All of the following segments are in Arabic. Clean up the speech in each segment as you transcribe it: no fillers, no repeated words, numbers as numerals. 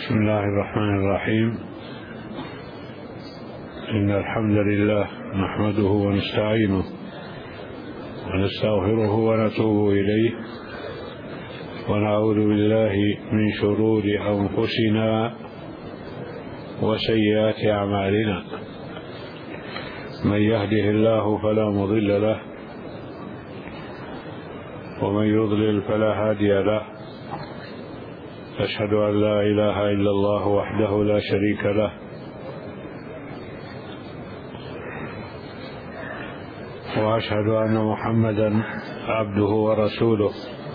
بسم الله الرحمن الرحيم. إن الحمد لله نحمده ونستعينه ونستغفره ونتوب إليه ونعوذ بالله من شرور أنفسنا وسيئات أعمالنا. من يهده الله فلا مضل له ومن يضلل فلا هادي له. أشهد أن لا إله إلا الله وحده لا شريك له وأشهد أن محمدا عبده ورسوله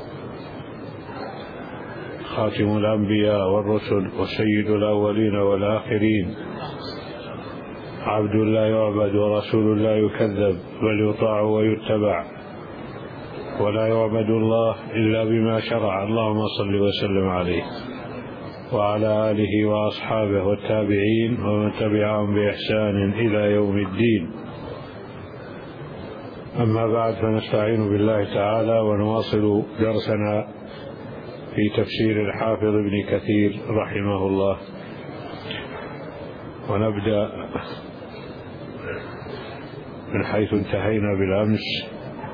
خاتم الأنبياء والرسل وسيد الأولين والآخرين، عبد لا يعبد ورسول لا يكذب بل يطاع ويتبع، ولا يعبد الله إلا بما شرع. اللهم صل وسلم عليه وعلى آله وأصحابه والتابعين ومن تبعهم بإحسان إلى يوم الدين. أما بعد، فنستعين بالله تعالى ونواصل درسنا في تفسير الحافظ ابن كثير رحمه الله، ونبدأ من حيث انتهينا بالأمس،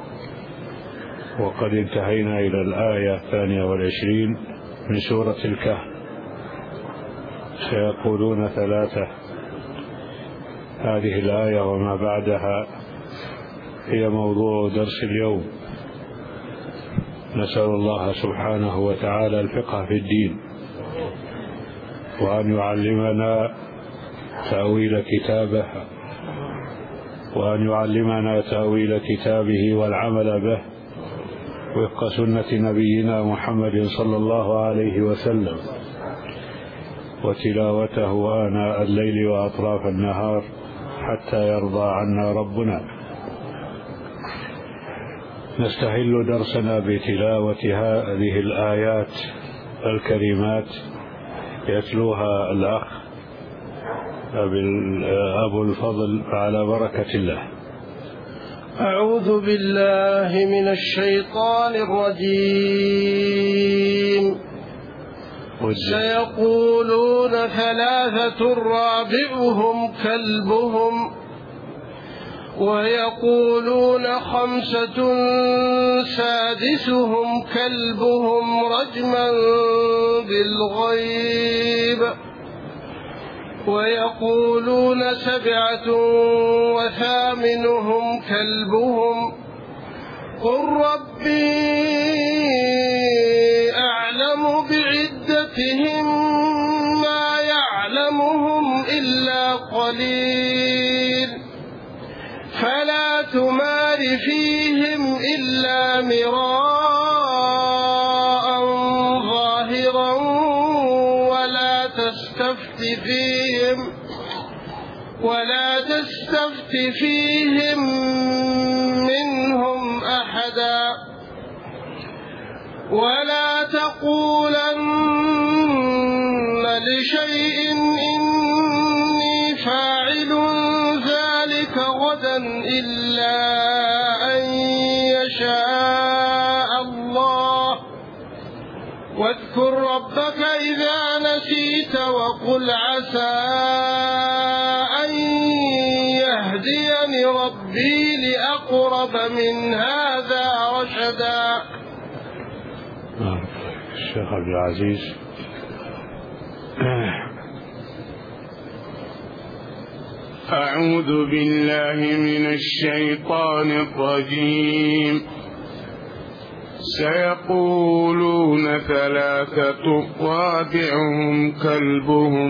وقد انتهينا إلى الآية 22 من سورة الكهف. سيقولون ثلاثة. هذه الآية وما بعدها هي موضوع درس اليوم. نسأل الله سبحانه وتعالى الفقه في الدين، وأن يعلمنا تأويل كتابه، وأن يعلمنا تأويل كتابه والعمل به وفق سنة نبينا محمد صلى الله عليه وسلم، وتلاوته آناء الليل وأطراف النهار حتى يرضى عنا ربنا. نستهل درسنا بتلاوة هذه الآيات الكريمات، يتلوها الأخ أبو الفضل على بركة الله. أعوذ بالله من الشيطان الرجيم. سيقولون ثلاثة رابعهم كلبهم، ويقولون خمسة سادسهم كلبهم رجما بالغيب، ويقولون سبعة وثامنهم كلبهم، قل ربي أعلم بعدتهم ما يعلمهم إلا قليل، فلا تمار فيهم إلا مراء ظاهرا ولا تستفت فيهم منهم أحدا، ولا تقولن لشيء إني فاعل ذلك غدا إلا أن يشاء الله، واذكر ربك إذا نسيت وقل عسى أن يهديني ربي لأقرب من هذا رشدا. الشيخ عبد العزيز. أعوذ بالله من الشيطان الرجيم. سيقولون ثلاثة رابعهم كلبهم،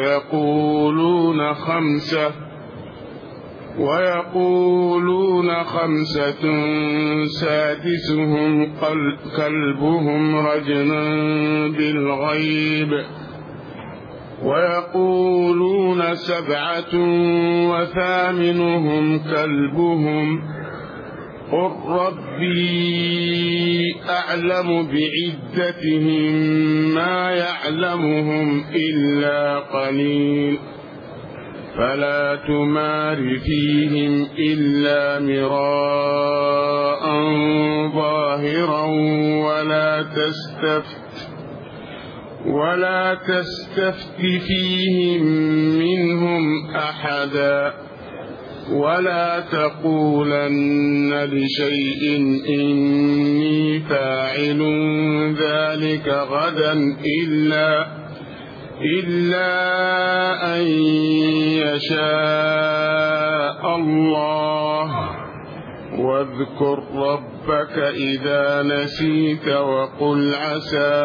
ويقولون خمسة سادسهم كلبهم رجما بالغيب، ويقولون سبعة وثامنهم كلبهم، قل ربي أعلم بعدتهم ما يعلمهم إلا قليل، فلا تمار فيهم إلا مراء ظاهرا ولا تستفت فيهم منهم أحدا ولا تقولن لشيء إني فاعل ذلك غدا إلا أن يشاء الله واذكر ربك إذا نسيت وقل عسى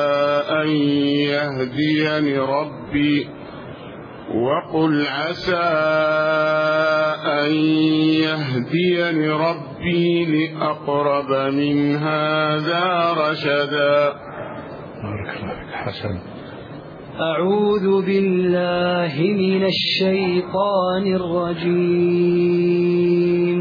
أن يهديني ربي لأقرب من هذا رشدا. حسن. أعوذ بالله من الشيطان الرجيم.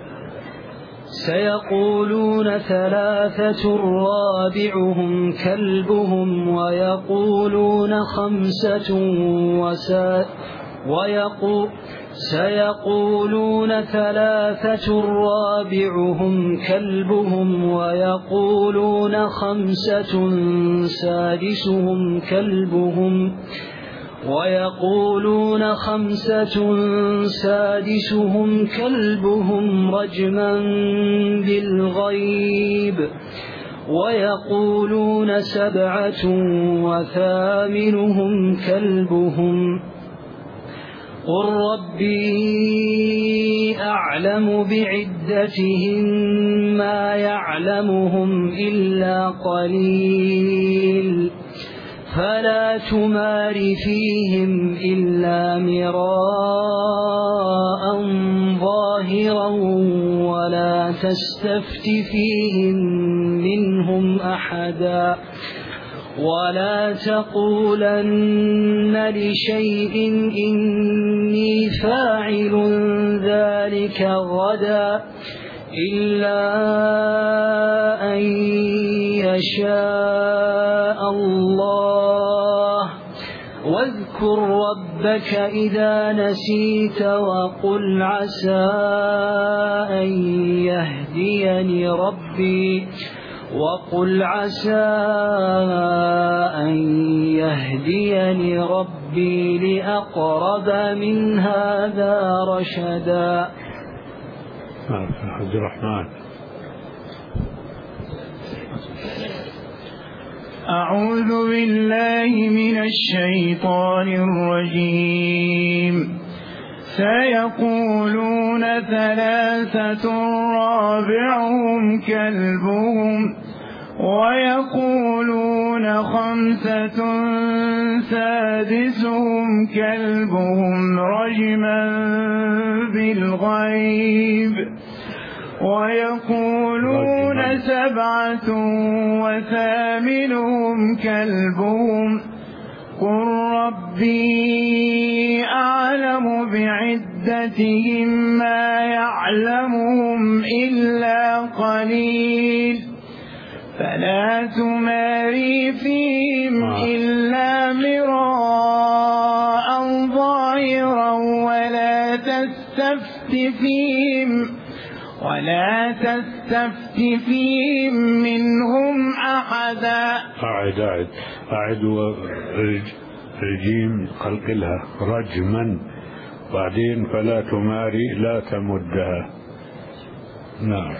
سيقولون ثلاثة رابعهم كلبهم ويقولون خمسة سيقولون ثلاثة رابعهم كلبهم ويقولون خمسة سادسهم كلبهم رجما بالغيب ويقولون 7 وثامنهم كلبهم قل ربي أعلم بعدتهم ما يعلمهم إلا قليل فلا تمار فيهم إلا مراء ظاهرا ولا تستفت فيهم منهم أحدا ولا تقولن لشيء إني فاعل ذلك غدا إلا أن يشاء الله واذكر ربك إذا نسيت وقل عسى أن يهديني ربي لأقرب من هذا رشدا. عبد الرحمن. أعوذ بالله من الشيطان الرجيم. سيقولون 3 رابعهم كلبهم ويقولون 5 سادسهم كلبهم رجما بالغيب ويقولون 7 وثامنهم كلبهم قل ربي أعلم بعدتهم ما يعلمهم إلا قليل فلا تماري فيهم إلا مراء ظاهرا ولا تستفت فيهم منهم أحدا. أعد رجيم قلقلها رجما بعدين فلا تماري لا تمدها. نعم.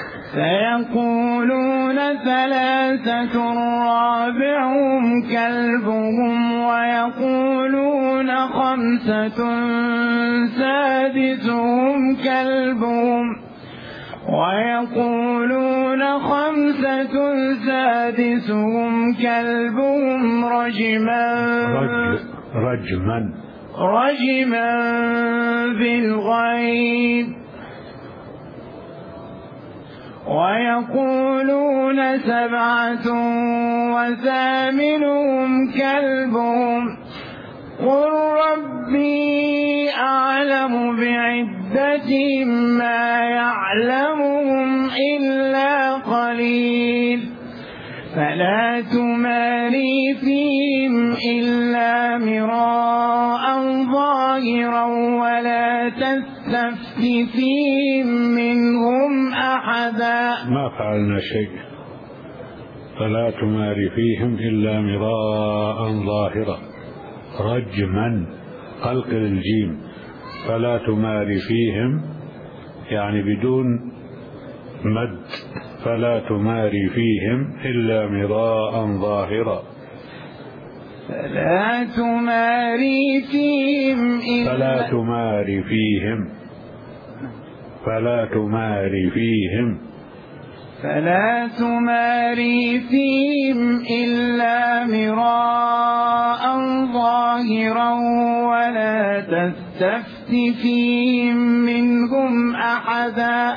سيقولون 3 رابعهم كلبهم ويقولون 5 سادسهم كلبهم ويقولون 5 سادسهم كلبهم رجما بالغيب ويقولون 7 وثامنهم كلبهم قل ربي أعلم بعدتهم ما يعلمهم إلا قليل فلا تماري فيهم إلا مراء ظاهرا ولا تستفت فيهم منهم أحدا. ما فعلنا شيء فلا تمار فيهم إلا مراء ظاهرا. رجما قلقل الجيم، فلا تمار فيهم يعني بدون مد، فلا تمار فيهم إلا مراء ظاهرا. فلا تماري فيهم فلا تماري فيهم، فلا تماري فيهم، فلا تماري فيهم إلا مراء ظاهرا ولا تستفت فيهم منهم أحدا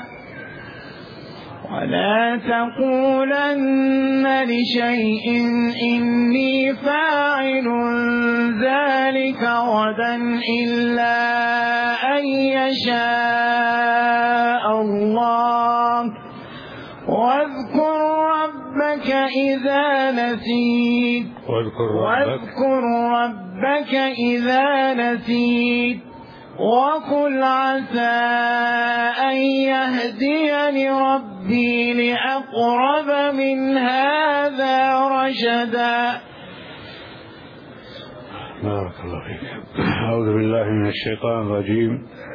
ولا تقولن لشيء إني فاعل ذلك غدا إلا أن يشاء الله واذكر ربك إذا نسيت وقل عسى أن يهديني ربي لأقرب من هذا رشدا. بارك الله فيك. أعوذ بالله من الشيطان الرجيم.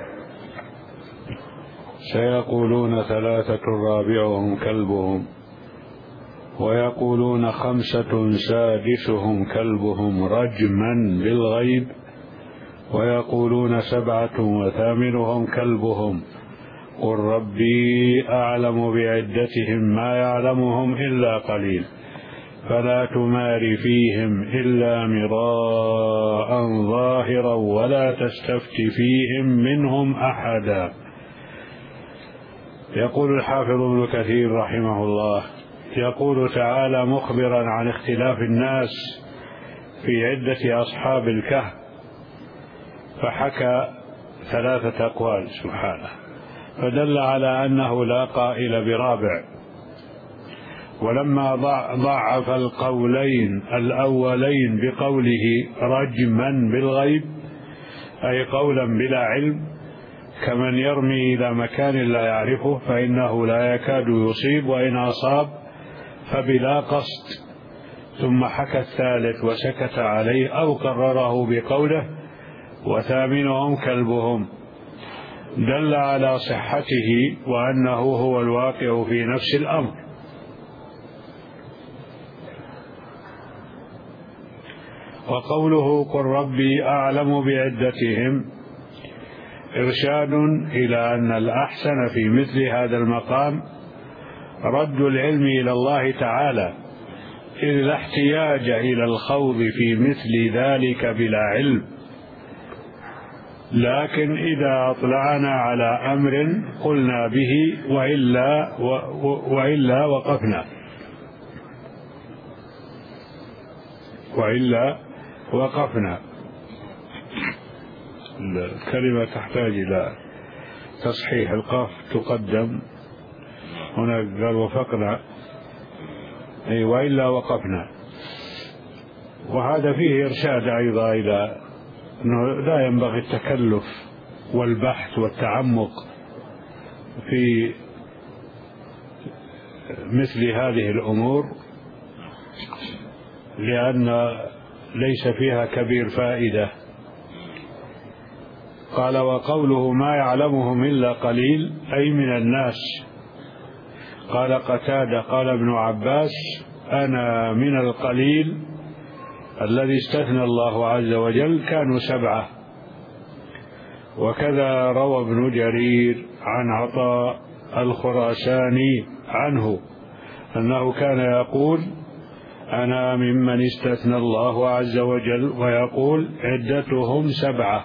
سيقولون 3 رابعهم كلبهم ويقولون 5 سادسهم كلبهم رجما بالغيب ويقولون 7 وثامنهم كلبهم قل ربي أعلم بعدتهم ما يعلمهم إلا قليل فلا تمار فيهم إلا مراء ظاهرا ولا تستفت فيهم منهم أحدا. يقول الحافظ ابن كثير رحمه الله: يقول تعالى مخبرا عن اختلاف الناس في عدة أصحاب الكهف، فحكى 3 أقوال سبحانه، فدل على أنه لا قائل برابع. ولما ضعف القولين الأولين بقوله رجما بالغيب أي قولا بلا علم، كمن يرمي إلى مكان لا يعرفه فإنه لا يكاد يصيب، وإن أصاب فبلا قصد، ثم حكى الثالث وسكت عليه أو قرره بقوله وثامنهم كلبهم، دل على صحته وأنه هو الواقع في نفس الأمر. وقوله قل ربي أعلم بعدتهم إرشاد إلى أن الأحسن في مثل هذا المقام رد العلم إلى الله تعالى، إذ لا احتياج إلى الخوض في مثل ذلك بلا علم، لكن إذا أطلعنا على أمر قلنا به وإلا وقفنا. الكلمة تحتاج إلى تصحيح، القاف تقدم هنا، قال وفقنا أي وإلا وقفنا. وهذا فيه إرشاد أيضا إلى أنه لا ينبغي التكلف والبحث والتعمق في مثل هذه الأمور، لأن ليس فيها كبير فائدة. قال وقوله ما يعلمهم إلا قليل أي من الناس. قال قتادة قال ابن عباس أنا من القليل الذي استثنى الله عز وجل كانوا 7. وكذا روى ابن جرير عن عطاء الخراساني عنه أنه كان يقول أنا ممن استثنى الله عز وجل، ويقول عدتهم 7.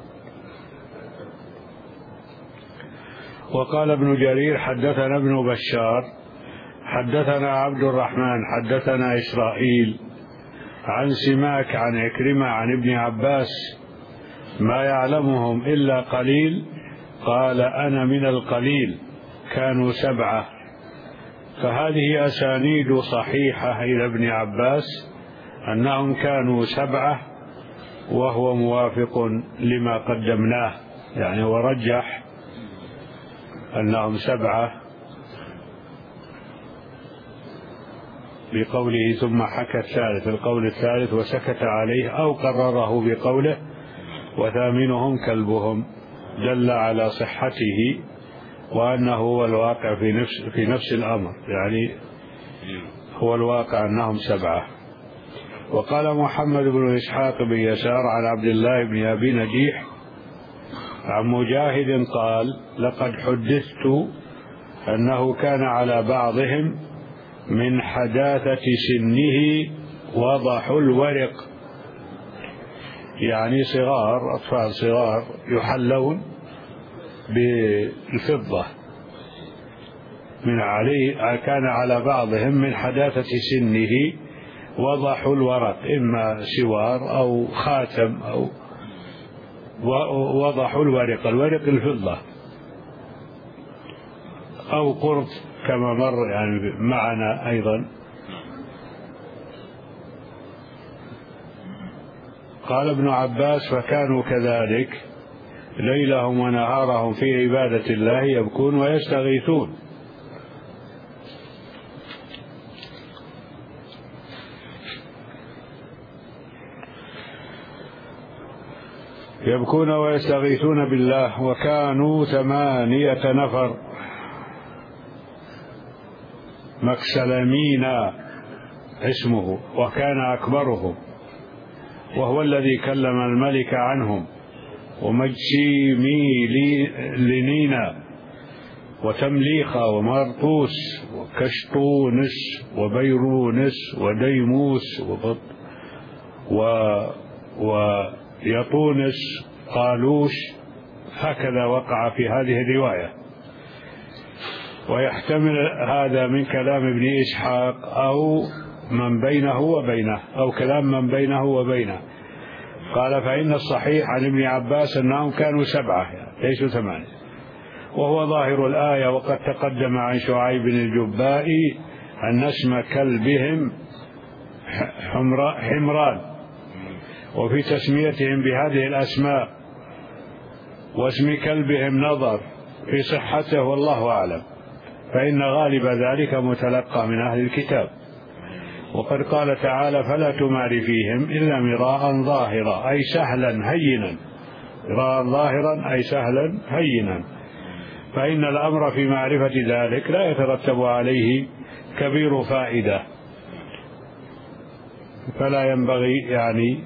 وقال ابن جرير حدثنا ابن بشار حدثنا عبد الرحمن حدثنا إسرائيل عن سماك عن عكرمة عن ابن عباس ما يعلمهم إلا قليل، قال أنا من القليل كانوا 7. فهذه أسانيد صحيحة إلى ابن عباس أنهم كانوا 7، وهو موافق لما قدمناه، يعني ورجح أنهم 7 بقوله ثم حكى الثالث القول الثالث وسكت عليه، أو قرره بقوله وثامنهم كلبهم، دل على صحته وأنه هو الواقع في نفس الأمر، يعني هو الواقع أنهم 7. وقال محمد بن إسحاق بن يسار عن عبد الله بن أبي نجيح عن مجاهد قال لقد حدثت أنه كان على بعضهم من حداثة سنه وضح الورق، يعني صغار، أطفال صغار يحلون بالفضة من عليه، كان على بعضهم من حداثة سنه وضح الورق، إما سوار أو خاتم أو وضح الورق الفضة أو قرط كما مر يعني معنا أيضا. قال ابن عباس فكانوا كذلك ليلهم ونهارهم في عبادة الله يبكون ويستغيثون. يبكون ويستغيثون بالله. وكانوا 8 نفر مكسلمين اسمه، وكان أكبرهم وهو الذي كلم الملك عنهم، ومجشيميلينينا وتمليخا ومرطوس وكشطونس وبيرونس وديموس ويطونس قالوش، هكذا وقع في هذه الرواية. ويحتمل هذا من كلام ابن إسحاق أو من بينه وبينه، أو كلام من بينه وبينه. قال فإن الصحيح عن ابن عباس أنهم كانوا 7 ليسوا 8، وهو ظاهر الآية. وقد تقدم عن شعيب الجبائي أن اسم كلبهم حمران، وفي تسميتهم بهذه الأسماء واسم كلبهم نظر في صحته والله أعلم، فإن غالب ذلك متلقى من أهل الكتاب. وقد قال تعالى فلا تمار فيهم إلا مراء ظاهرا أي سهلا هينا، مراء ظاهرا أي سهلا هينا، فإن الأمر في معرفة ذلك لا يترتب عليه كبير فائدة، فلا ينبغي يعني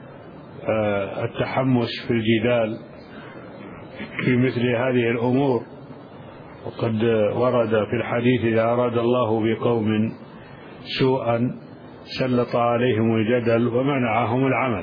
التحمس في الجدال في مثل هذه الأمور. وقد ورد في الحديث إذا أراد الله بقوم سوءا سلط عليهم الجدل ومنعهم العمل.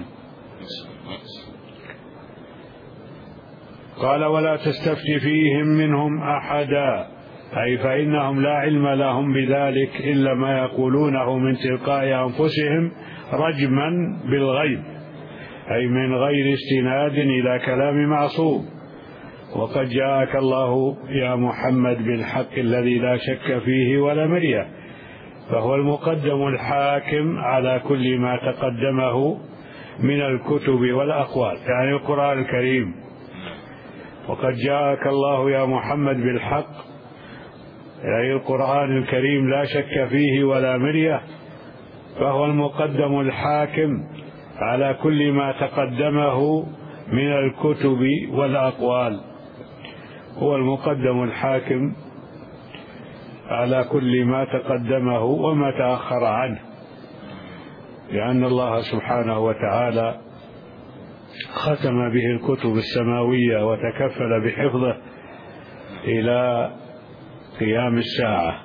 قال ولا تستفت فيهم منهم أحدا، أي فإنهم لا علم لهم بذلك إلا ما يقولونه من تلقاء أنفسهم رجما بالغيب، أي من غير استناد إلى كلام معصوم. وقد جاءك الله يا محمد بالحق الذي لا شك فيه ولا مرية، فهو المقدم الحاكم على كل ما تقدمه من الكتب والأقوال، يعني القرآن الكريم. وقد جاءك الله يا محمد بالحق، يعني القرآن الكريم لا شك فيه ولا مرية، فهو المقدم الحاكم على كل ما تقدمه من الكتب والأقوال، هو المقدم الحاكم على كل ما تقدمه وما تأخر عنه، لأن الله سبحانه وتعالى ختم به الكتب السماوية وتكفل بحفظه إلى قيام الساعة.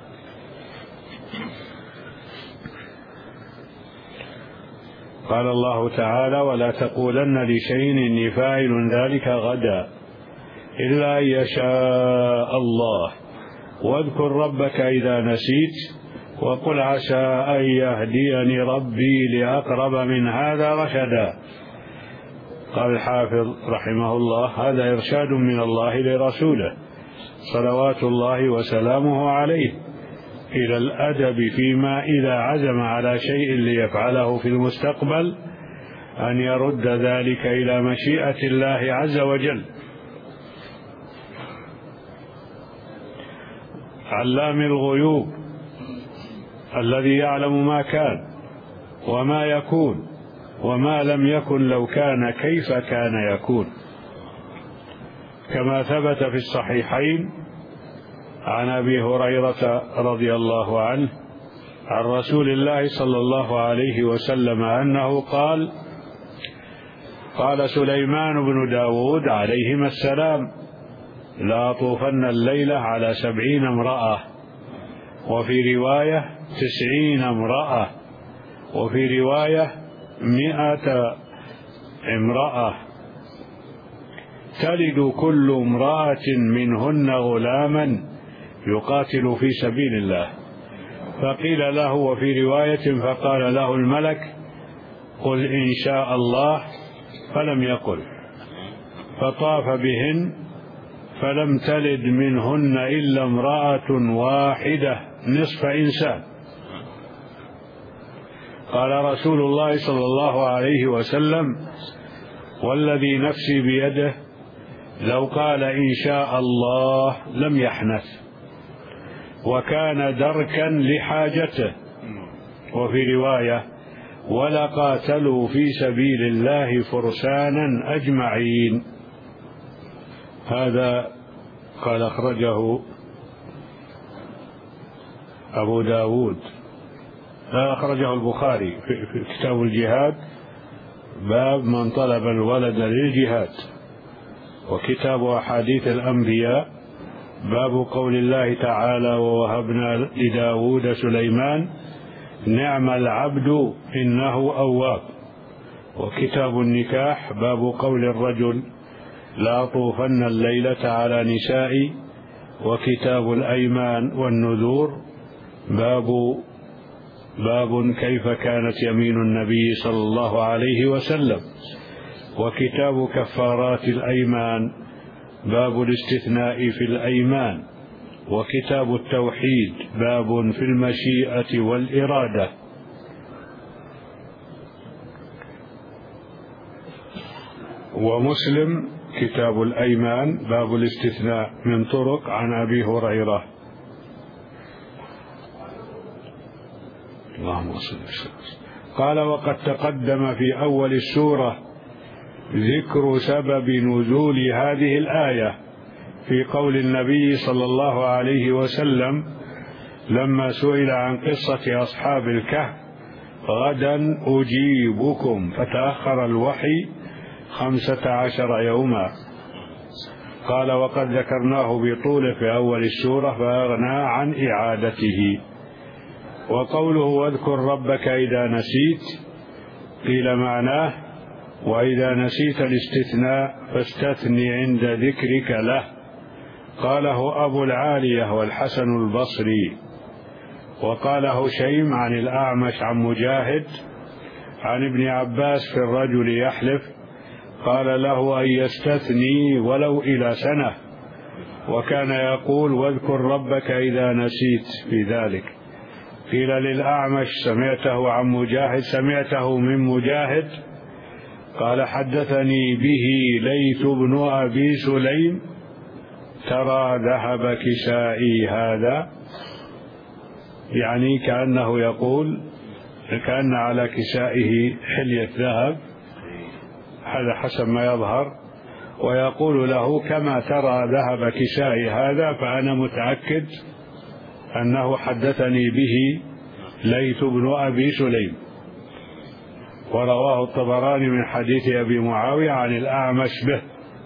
قال الله تعالى ولا تقولن لشيء إني فاعل ذلك غدا إلا أن يشاء الله، واذكر ربك إذا نسيت وقل عسى أن يهديني ربي لأقرب من هذا رشدا. قال الحافظ رحمه الله هذا إرشاد من الله لرسوله صلوات الله وسلامه عليه إلى الأدب فيما إذا عزم على شيء ليفعله في المستقبل أن يرد ذلك إلى مشيئة الله عز وجل. علام الغيوب الذي يعلم ما كان وما يكون وما لم يكن لو كان كيف كان يكون، كما ثبت في الصحيحين عن أبي هريرة رضي الله عنه عن رسول الله صلى الله عليه وسلم أنه قال: قال سليمان بن داود عليهما السلام: لا طوفن الليلة على 70 امرأة، وفي رواية 90 امرأة، وفي رواية 100 امرأة، تلد كل امرأة منهن غلاما يقاتل في سبيل الله. فقيل له وفي رواية فقال له الملك: قل إن شاء الله، فلم يقل، فطاف بهن فلم تلد منهن إلا امرأة واحدة نصف إنسان. قال رسول الله صلى الله عليه وسلم: والذي نفسي بيده لو قال إن شاء الله لم يحنث، وكان دركا لحاجته. وفي رواية: ولقاتلوا في سبيل الله فرسانا أجمعين. هذا قال أخرجه أبو داود، أخرجه البخاري في كتاب الجهاد، باب من طلب الولد للجهاد. وكتاب أحاديث الأنبياء باب قول الله تعالى: ووهبنا لداود سليمان نعم العبد إنه أواب. وكتاب النكاح باب قول الرجل: لا طوفن الليلة على نسائي. وكتاب الأيمان والنذور باب كيف كانت يمين النبي صلى الله عليه وسلم. وكتاب كفارات الأيمان باب الاستثناء في الأيمان. وكتاب التوحيد باب في المشيئة والإرادة. ومسلم كتاب الأيمان باب الاستثناء من طرق عن أبي هريرة. اللهم صل وسلم. قال: وقد تقدم في أول السورة ذكر سبب نزول هذه الآية في قول النبي صلى الله عليه وسلم لما سئل عن قصة أصحاب الكهف: غدا أجيبكم، فتأخر الوحي 15 يوما. قال: وقد ذكرناه بطوله في أول السورة فأغنى عن إعادته. وقوله: واذكر ربك إذا نسيت، قيل معناه: وإذا نسيت الاستثناء فاستثني عند ذكرك له. قاله أبو العالية والحسن البصري. وقال هشيم عن الأعمش عن مجاهد عن ابن عباس في الرجل يحلف، قال له: أن يستثني ولو إلى سنة. وكان يقول: واذكر ربك إذا نسيت في ذلك. قيل للأعمش: سمعته عن مجاهد، سمعته من مجاهد؟ قال: حدثني به ليث بن أبي سليم. ترى ذهب كسائي هذا، يعني كأنه يقول كأن على كسائه حلية ذهب، هذا حسب ما يظهر. ويقول له: كما ترى ذهب كسائي هذا فأنا متأكد أنه حدثني به ليث بن أبي سليم. ورواه الطبراني من حديث أبي معاوية عن الأعمش به.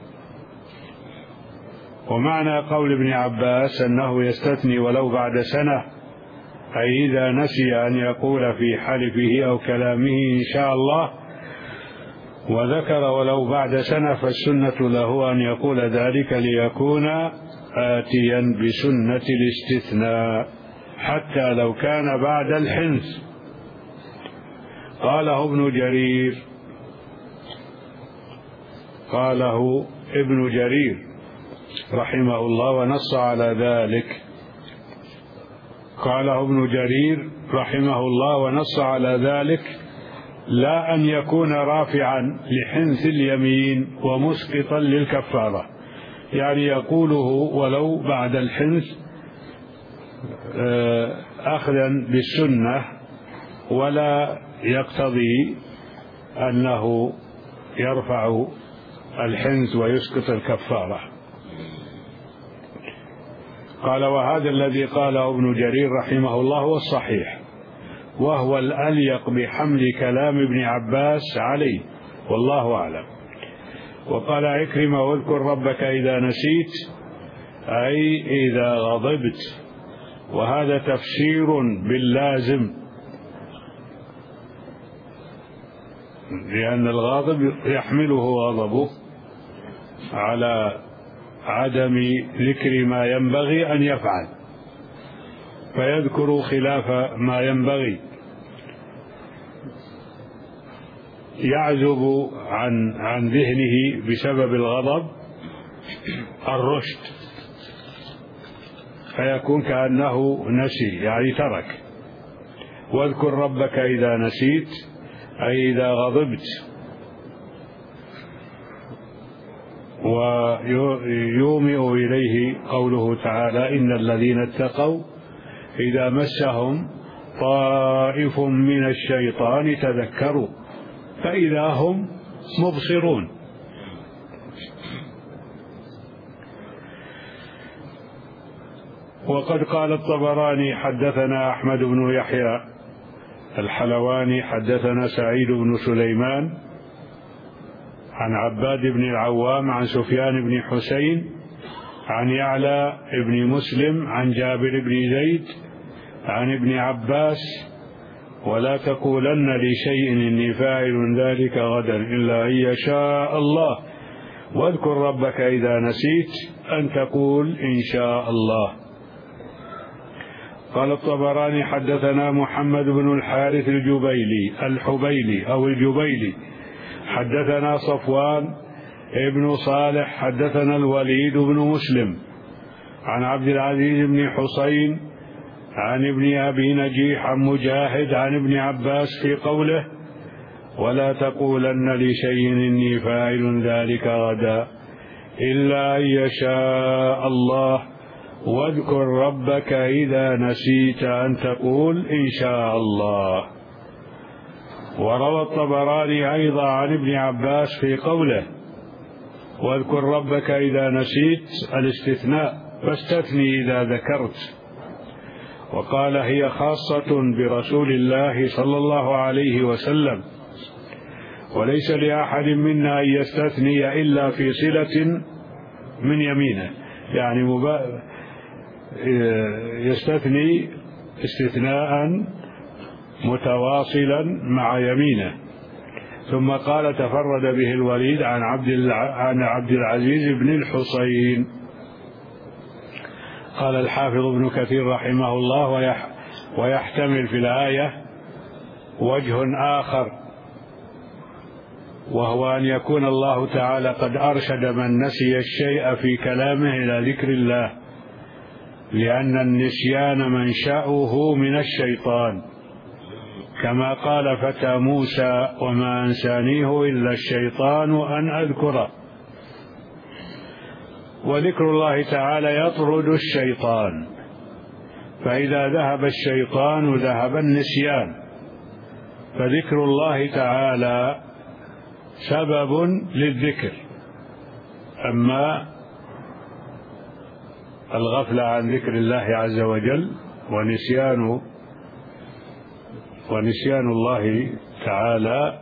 ومعنى قول ابن عباس أنه يستثني ولو بعد سنة، أي إذا نسي أن يقول في حلفه أو كلامه إن شاء الله وذكر ولو بعد سنة، فالسنة له أن يقول ذلك ليكون آتيا بسنة الاستثناء حتى لو كان بعد الحنث. قاله ابن جرير رحمه الله ونص على ذلك. قاله ابن جرير رحمه الله ونص على ذلك: لا أن يكون رافعا لحنث اليمين ومسقطا للكفارة، يعني يقوله ولو بعد الحنث أخذا بالسنة ولا يقتضي أنه يرفع الحنث ويسقط الكفارة. قال: وهذا الذي قاله ابن جرير رحمه الله هو الصحيح، وهو الأليق بحمل كلام ابن عباس عليه، والله أعلم. وقال عكرمة: واذكر ربك إذا نسيت، أي إذا غضبت، وهذا تفسير باللازم، لأن الغاضب يحمله غضبه على عدم ذكر ما ينبغي أن يفعل، فيذكر خلاف ما ينبغي، يعزب عن ذهنه بسبب الغضب الرشد، فيكون كأنه نسي، يعني ترك. واذكر ربك إذا نسيت، أي إذا غضبت. ويومئ إليه قوله تعالى: إن الذين اتقوا إذا مسهم طائف من الشيطان تذكروا فإذا هم مبصرون. وقد قال الطبراني: حدثنا أحمد بن يحيى الحلواني حدثنا سعيد بن سليمان عن عباد بن العوام عن سفيان بن حسين عن يعلى بن مسلم عن جابر بن زيد عن ابن عباس: ولا تقولن لشيء إني فاعل ذلك غدا إلا أن يشاء الله، واذكر ربك إذا نسيت أن تقول إن شاء الله. قال الطبراني: حدثنا محمد بن الحارث الجبيلي حدثنا صفوان ابن صالح حدثنا الوليد بن مسلم عن عبد العزيز بن حسين عن ابن أبي نجيح عن مجاهد عن ابن عباس في قوله: ولا تقولن لشيء إني فاعل ذلك غدا إلا أن يشاء الله، واذكر ربك إذا نسيت أن تقول إن شاء الله. وروى الطبراني أيضا عن ابن عباس في قوله: واذكر ربك إذا نسيت الاستثناء، فاستثني إذا ذكرت. وقال: هي خاصة برسول الله صلى الله عليه وسلم، وليس لأحد منا أن يستثني إلا في صلة من يمينه، يعني يستثني استثناء متواصلا مع يمينه. ثم قال: تفرد به الوليد عن عبد العزيز بن الحسين. قال الحافظ ابن كثير رحمه الله: ويحتمل في الآية وجه آخر، وهو أن يكون الله تعالى قد أرشد من نسي الشيء في كلامه إلى ذكر الله، لأن النسيان منشأه من الشيطان، كما قال فتى موسى: وما أنسانيه إلا الشيطان أن أذكره. وذكر الله تعالى يطرد الشيطان، فإذا ذهب الشيطان ذهب النسيان، فذكر الله تعالى سبب للذكر. أما الغفلة عن ذكر الله عز وجل ونسيان الله تعالى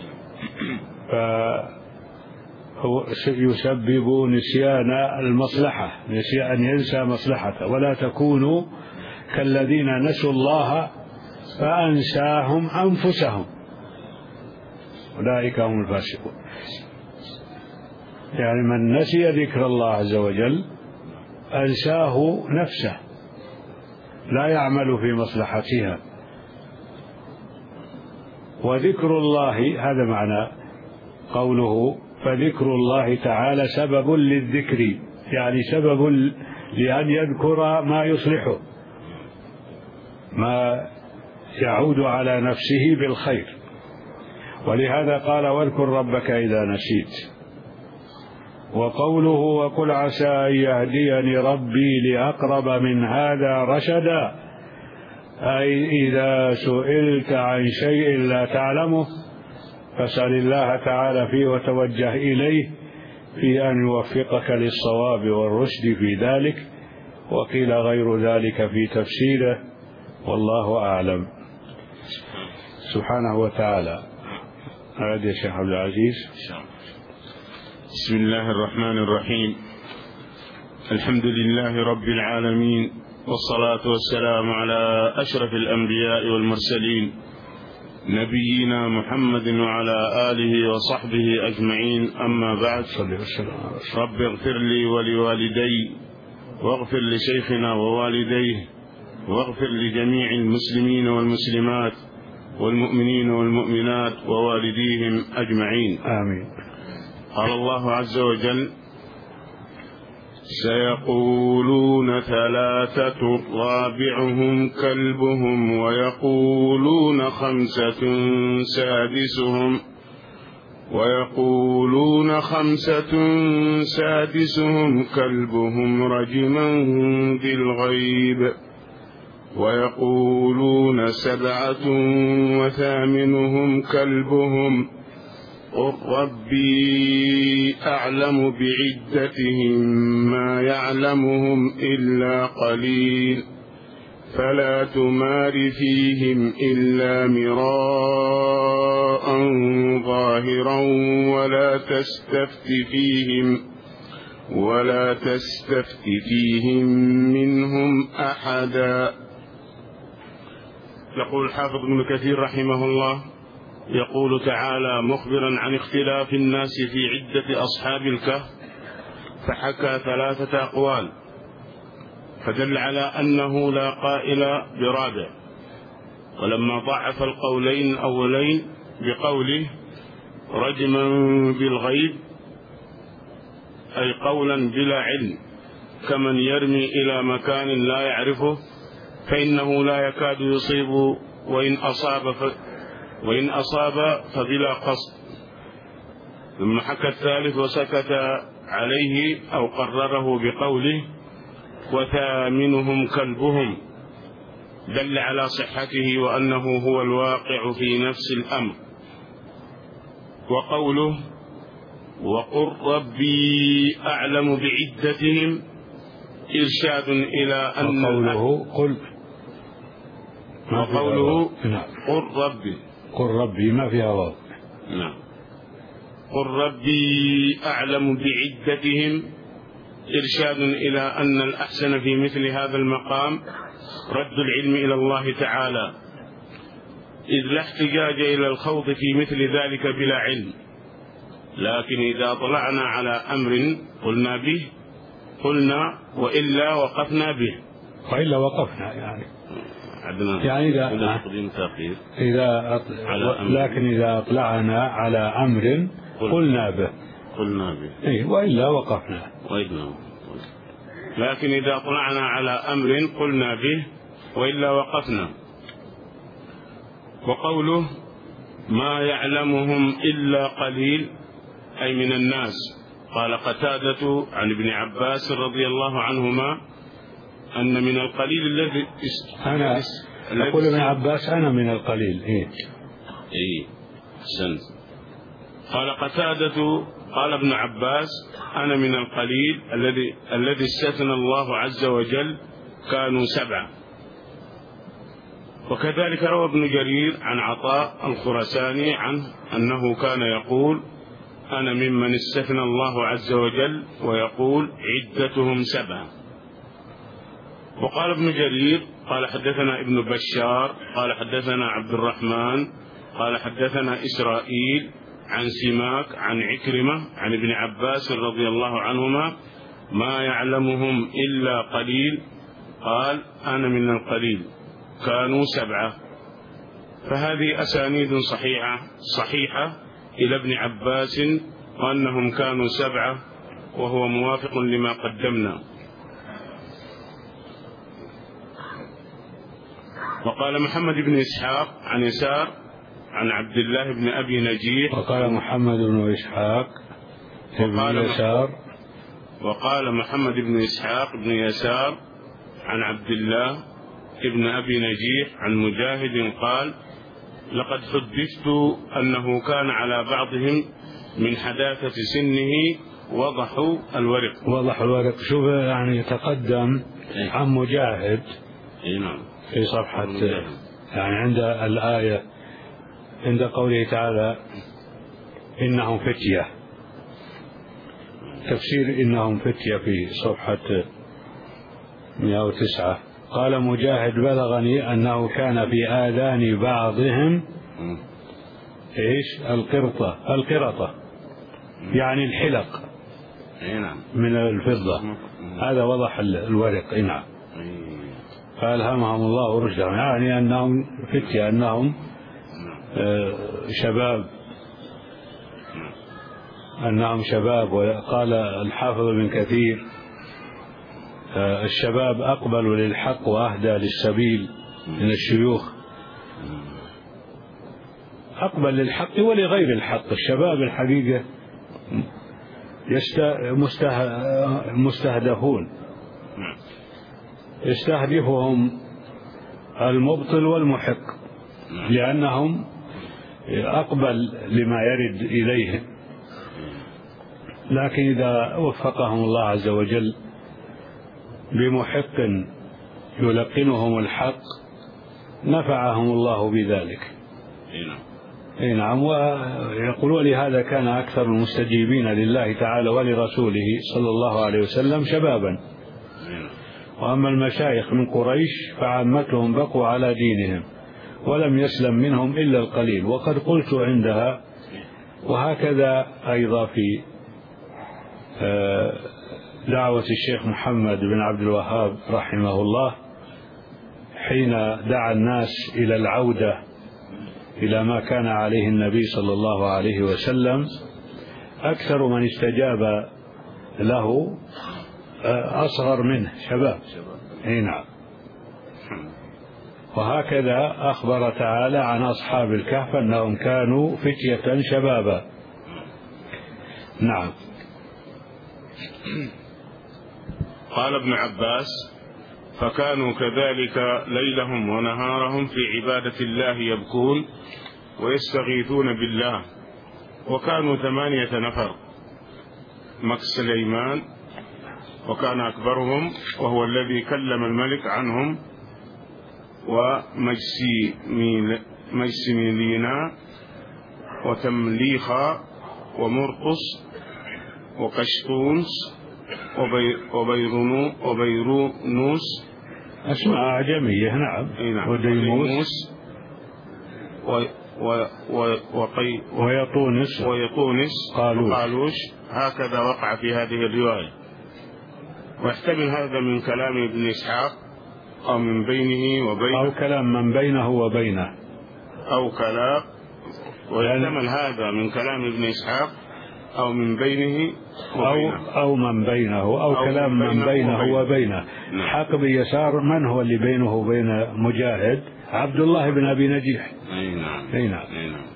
فهو يسبب نسيان المصلحة، أن ينسى مصلحته. ولا تكونوا كالذين نسوا الله فأنساهم أنفسهم أولئك هم الفاسقون. يعني من نسي ذكر الله عز وجل أنساه نفسه، لا يعمل في مصلحتها. وذكر الله، هذا معنى قوله فذكر الله تعالى سبب للذكر، يعني سبب لأن يذكر ما يصلحه، ما يعود على نفسه بالخير. ولهذا قال: واذكر ربك إذا نسيت. وقوله: وقل عسى أن يهديني ربي لأقرب من هذا رشدا، أي إذا سئلت عن شيء لا تعلمه فاسأل الله تعالى فيه وتوجه إليه في أن يوفقك للصواب والرشد في ذلك، وقيل غير ذلك في تفسيره، والله أعلم سبحانه وتعالى. أعد يا شيخ عبد العزيز. بسم الله الرحمن الرحيم. الحمد لله رب العالمين، والصلاة والسلام على أشرف الأنبياء والمرسلين نبينا محمد وعلى آله وصحبه أجمعين. أما بعد، رب اغفر لي ولوالدي، واغفر لشيخنا ووالديه، واغفر لجميع المسلمين والمسلمات والمؤمنين والمؤمنات ووالديهم أجمعين، آمين. قال الله عز وجل: سيقولون ثلاثة رابعهم كلبهم ويقولون خمسة سادسهم كلبهم رجما بالغيب، ويقولون 7 وثامنهم كلبهم، قل ربي أعلم بعدتهم ما يعلمهم إلا قليل، فلا تمار فيهم إلا مراء ظاهرا ولا تستفت فيهم منهم أحدا. يقول الحافظ ابن كثير رحمه الله، يقول تعالى مخبرا عن اختلاف الناس في عدة أصحاب الكهف، فحكى 3 أقوال، فدل على أنه لا قائل برابع. ولما ضعف القولين الأولين بقوله رجما بالغيب، أي قولا بلا علم، كمن يرمي إلى مكان لا يعرفه فإنه لا يكاد يصيب، وإن أصاب فبلا قصد. ثم حكى الثالث وسكت عليه أو قرره بقوله وثامنهم كلبهم، دل على صحته وأنه هو الواقع في نفس الأمر. وقوله وقل ربي أعلم بعدتهم إرشاد إلى أن وقوله قل ربي ما فيها واو. نعم. قل ربي أعلم بعدتهم إرشاد إلى أن الأحسن في مثل هذا المقام رد العلم إلى الله تعالى، إذ لا احتجاج إلى الخوض في مثل ذلك بلا علم. لكن إذا طلعنا على أمر قلنا به قلنا، وإلا وقفنا به. وإلا وقفنا يعني لكن إذا أطلعنا على أمر قلنا به وإلا وقفنا. لكن إذا طلعنا على أمر قلنا به وإلا وقفنا. وقوله ما يعلمهم إلا قليل، أي من الناس. قال قتادة عن ابن عباس رضي الله عنهما أن من القليل الذي يقول ابن عباس أنا من القليل. أحسنت. قال قتادة قال ابن عباس أنا من القليل الذي استثنى الله عز وجل كانوا 7. وكذلك روى ابن جرير عن عطاء الخرساني عنه أنه كان يقول أنا ممن استثنى الله عز وجل ويقول عدتهم 7. وقال ابن جرير قال حدثنا ابن بشار قال حدثنا عبد الرحمن قال حدثنا إسرائيل عن سماك عن عكرمة عن ابن عباس رضي الله عنهما ما يعلمهم إلا قليل، قال أنا من القليل كانوا 7. فهذه أسانيد صحيحة إلى ابن عباس وأنهم كانوا 7، وهو موافق لما قدمنا. وقال محمد بن إسحاق عن يسار عن عبد الله بن أبي نجيح. وقال محمد بن إسحاق بن يسار. وقال محمد بن إسحاق بن يسار عن عبد الله ابن أبي نجيح عن مجاهد قال: لقد حدثت أنه كان على بعضهم من حداثة سنه وضحوا الورق. شوف يعني يتقدم عن مجاهد في صفحة يعني عند الآية عند قوله تعالى إنهم فتية، تفسير إنهم فتية في صفحة 109. قال مجاهد: بلغني أنه كان في آذان بعضهم القرطة يعني الحلق من الفضة، هذا وضح الورق. نعم. فألهمهم الله رشدهم، يعني أنهم فتية، أنهم شباب. وقال الحافظ ابن كثير: الشباب أقبل للحق وأهدى للسبيل من الشيوخ. أقبل للحق ولغير الحق. الشباب الحقيقة مستهدفون، يستهدفهم المبطل والمحق، لأنهم أقبل لما يرد إليهم. لكن إذا وفقهم الله عز وجل بمحق يلقنهم الحق نفعهم الله بذلك. نعم. ويقولون لهذا كان أكثر المستجيبين لله تعالى ولرسوله صلى الله عليه وسلم شبابا. وأما المشايخ من قريش فعامتهم بقوا على دينهم ولم يسلم منهم إلا القليل. وقد قلت عندها، وهكذا أيضا في دعوة الشيخ محمد بن عبد الوهاب رحمه الله حين دعا الناس إلى العودة إلى ما كان عليه النبي صلى الله عليه وسلم، أكثر من استجاب له أصغر منه شباب. نعم. وهكذا أخبر تعالى عن أصحاب الكهف أنهم كانوا فتية شبابا. نعم. قال ابن عباس: فكانوا كذلك ليلهم ونهارهم في عبادة الله يبكون ويستغيثون بالله. وكانوا 8 نفر: مك سليمان، وكان أكبرهم وهو الذي كلم الملك عنهم، ومجسميلينا وتمليخا ومرقص وقشطونس وبيرونوس، أسماء أعجمية. نعم. وديموس ويطونس وقالوش. هكذا وقع في هذه الرواية. واحتمل هذا من كلام ابن إسحاق أو من بينه وبينه، أو كلام من بينه وبينه، ويحتمل هذا من كلام ابن إسحاق أو من بينه وبينه، أو من بينه، أو كلام من بينه وبينه. حق بيسار من هو اللي بينه وبين مجاهد؟ عبد الله بن أبي نجيح. نعم.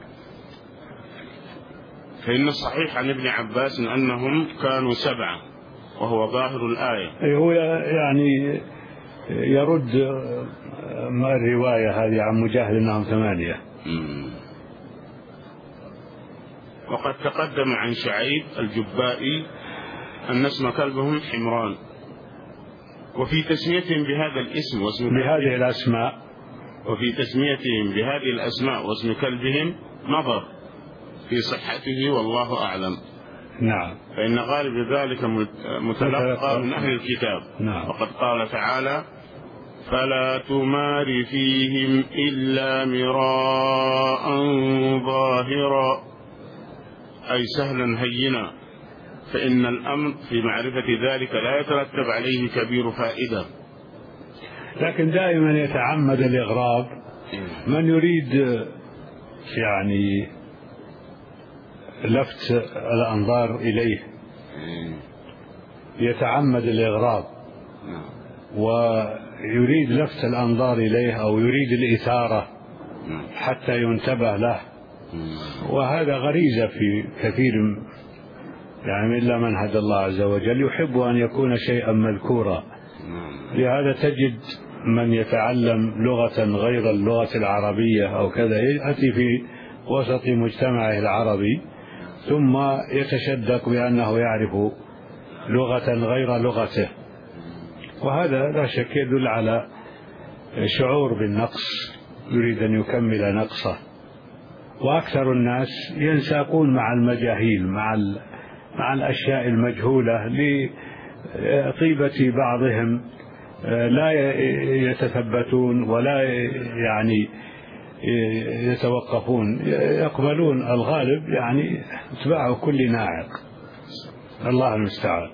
فإن الصحيح عن ابن عباس أنهم كانوا 7 وهو ظاهر الآية. هو يعني يرد الرواية هذه عن مجاهد أنهم 8. وقد تقدم عن شعيب الجبائي أن اسم كلبهم حمران. وفي تسميتهم بهذا الاسم بهذه الأسماء، وفي تسميتهم بهذه الأسماء واسم كلبهم نظر في صحته والله أعلم. نعم. فإن غالب ذلك متلقى من أهل الكتاب. نعم. وقد قال تعالى: فلا تمار فيهم إلا مراء ظاهرا، أي سهلا هينا، فإن الأمر في معرفة ذلك لا يترتب عليه كبير فائدة. لكن دائما يتعمد الإغراب من يريد يعني لفت الأنظار إليه، يتعمد الإغراب ويريد لفت الأنظار إليه أو يريد الإثارة حتى ينتبه له. وهذا غريزة في كثير يعني إلا من هدى الله عز وجل، يحب أن يكون شيئا مذكورا. لهذا تجد من يتعلم لغة غير اللغة العربية أو كذا يأتي في وسط مجتمعه العربي ثم يتشدق بأنه يعرف لغة غير لغته، وهذا لا شك يدل على شعور بالنقص، يريد أن يكمل نقصه. وأكثر الناس ينساقون مع المجاهيل، مع الأشياء المجهولة لطيبة بعضهم، لا يتثبتون ولا يعني يتوقفون، يقبلون الغالب، يعني اتباع كل ناعق، الله المستعان.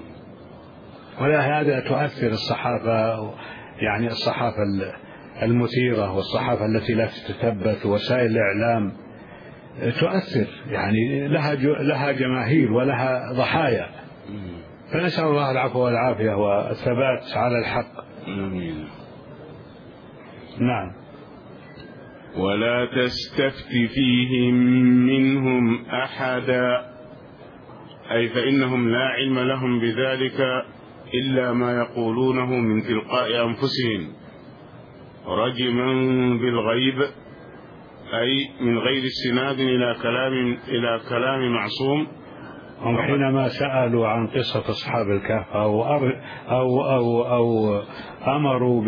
ولهذا تؤثر الصحافة، يعني الصحافة المثيرة والصحافة التي لا تتثبت، وسائل الإعلام تؤثر، يعني لها جماهير ولها ضحايا، فنسأل الله العفو والعافية والثبات على الحق. نعم. ولا تستفت فيهم منهم أحدا، أي فإنهم لا علم لهم بذلك إلا ما يقولونه من تلقاء أنفسهم، رجما بالغيب، أي من غير استناد إلى كلام معصوم. هم حينما سألوا عن قصة أصحاب الكهف أو أمروا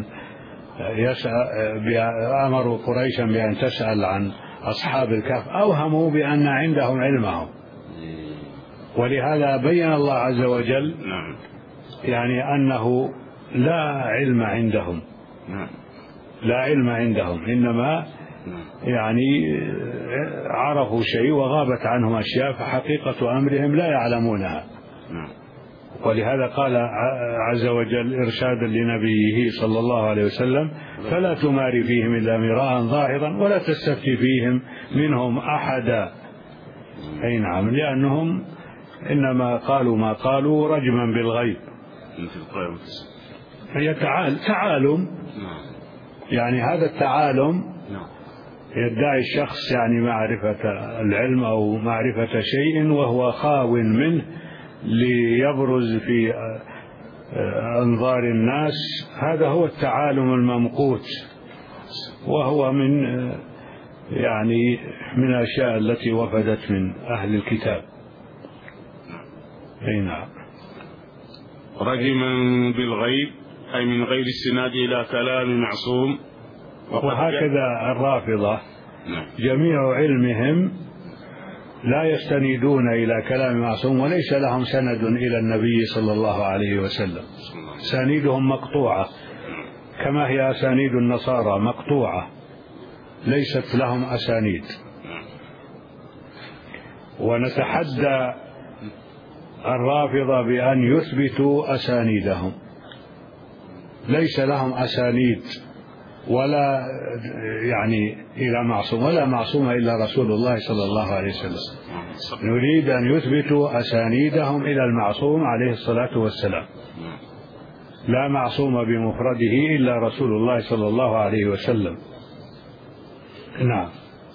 أمروا قريشا بأن تسأل عن أصحاب الكهف، أوهموا بأن عندهم علمهم، ولهذا بين الله عز وجل يعني أنه لا علم عندهم، لا علم عندهم، إنما يعني عرفوا شيء وغابت عنهم أشياء، فحقيقة أمرهم لا يعلمونها. ولهذا قال عز وجل إرشادا لنبيه صلى الله عليه وسلم: فلا تماري فيهم إلا مراء ظاهرا ولا تستفتي فيهم منهم أحدا. أي نعم، لأنهم إنما قالوا ما قالوا رجما بالغيب، هي تعالم، يعني هذا التعالم يدعي الشخص يعني معرفة العلم أو معرفة شيء وهو خاو منه ليبرز في أنظار الناس، هذا هو التعالم الممقوت، وهو من يعني من الأشياء التي وفدت من أهل الكتاب. أي نعم. رجما بالغيب، أي من غير استناد إلى كلام معصوم. وهكذا الرافضة جميع علمهم لا يستندون إلى كلام معصوم، وليس لهم سند إلى النبي صلى الله عليه وسلم، أسانيدهم مقطوعة كما هي أسانيد النصارى مقطوعة، ليست لهم أسانيد. ونتحدى الرافضة بأن يثبتوا أسانيدهم، ليس لهم أسانيد ولا يعني إلى معصوم، ولا معصوم إلا رسول الله صلى الله عليه وسلم. نريد أن يثبتوا أسانيدهم إلى المعصوم عليه الصلاة والسلام، لا معصوم بمفرده إلا رسول الله صلى الله عليه وسلم. نعم.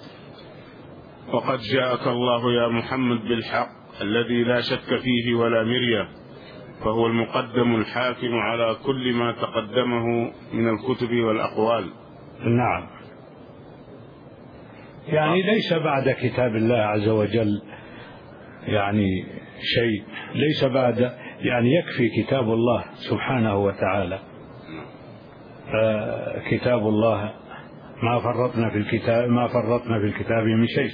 وقد جاءك الله يا محمد بالحق الذي لا شك فيه ولا مرية، فهو المقدم الحاكم على كل ما تقدمه من الكتب والأقوال. نعم، يعني ليس بعد كتاب الله عز وجل يعني شيء، ليس بعد، يعني يكفي كتاب الله سبحانه وتعالى. كتاب الله ما فرطنا في الكتاب من شيء.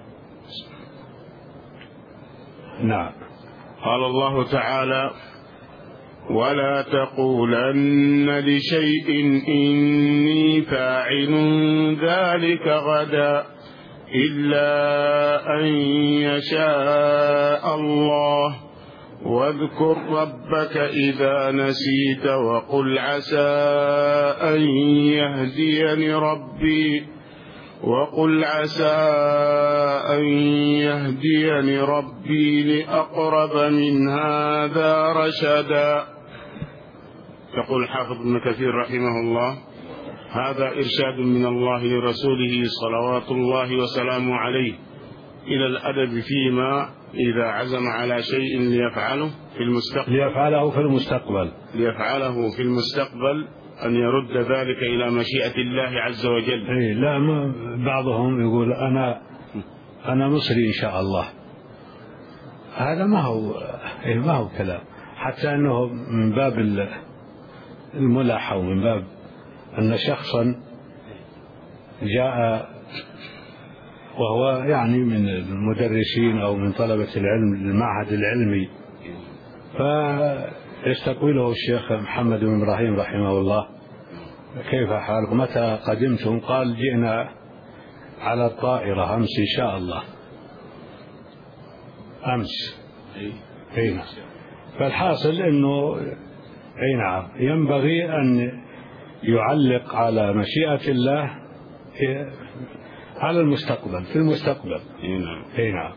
نعم. قال الله تعالى: ولا تقولن لشيء إني فاعل ذلك غدا إلا أن يشاء الله، واذكر ربك إذا نسيت وقل عسى أن يهديني ربي لأقرب من هذا رشدا. يقول الحافظ ابن كثير رحمه الله: هذا إرشاد من الله لرسوله صلوات الله وسلامه عليه إلى الأدب فيما إذا عزم على شيء ليفعله في المستقبل أن يرد ذلك إلى مشيئة الله عز وجل. إيه لا، بعضهم يقول أنا مصري إن شاء الله. هذا ما هو كلام، حتى أنه من باب الملاحة ومن باب أن شخصا جاء وهو يعني من المدرسين أو من طلبة العلم المعهد العلمي، فيستقبله الشيخ محمد بن إبراهيم رحمه الله: كيف حالكم؟ متى قدمتم؟ قال: جئنا على الطائرة أمس إن شاء الله. أمس. أي نعم. فالحاصل أنه أي نعم ينبغي أن يعلق على مشيئة الله على المستقبل، في المستقبل. أي نعم.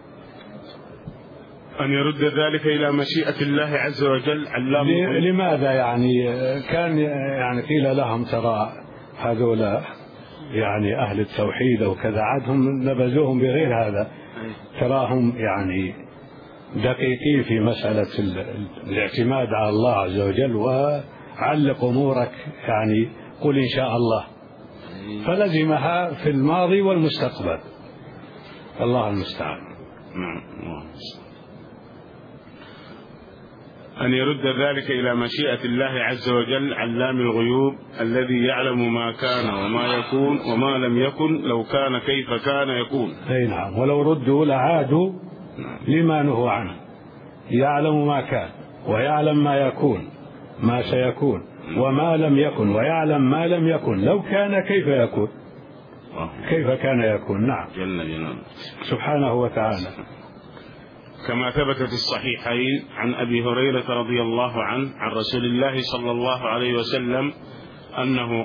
أن يرد ذلك إلى مشيئة الله عز وجل. لماذا يعني كان يعني قيل لهم ترى هذولا يعني أهل التوحيد وكذا، عادهم نبذوهم بغير هذا، تراهم يعني دقيقين في مسألة الاعتماد على الله عز وجل، وعلق أمورك يعني قل إن شاء الله، فلزمها في الماضي والمستقبل. الله المستعان. أن يرد ذلك إلى مشيئة الله عز وجل علام الغيوب الذي يعلم ما كان وما يكون وما لم يكن، لو كان كيف كان يكون. أي نعم. ولو ردوا لعادوا لما نهوا عنه. يعلم ما كان ويعلم ما يكون، ما سيكون وما لم يكن، ويعلم ما لم يكن، لو كان كيف يكون، كيف كان يكون. نعم. جل جلاله سبحانه وتعالى. كما ثبت في الصحيحين عن أبي هريرة رضي الله عنه عن رسول الله صلى الله عليه وسلم أنه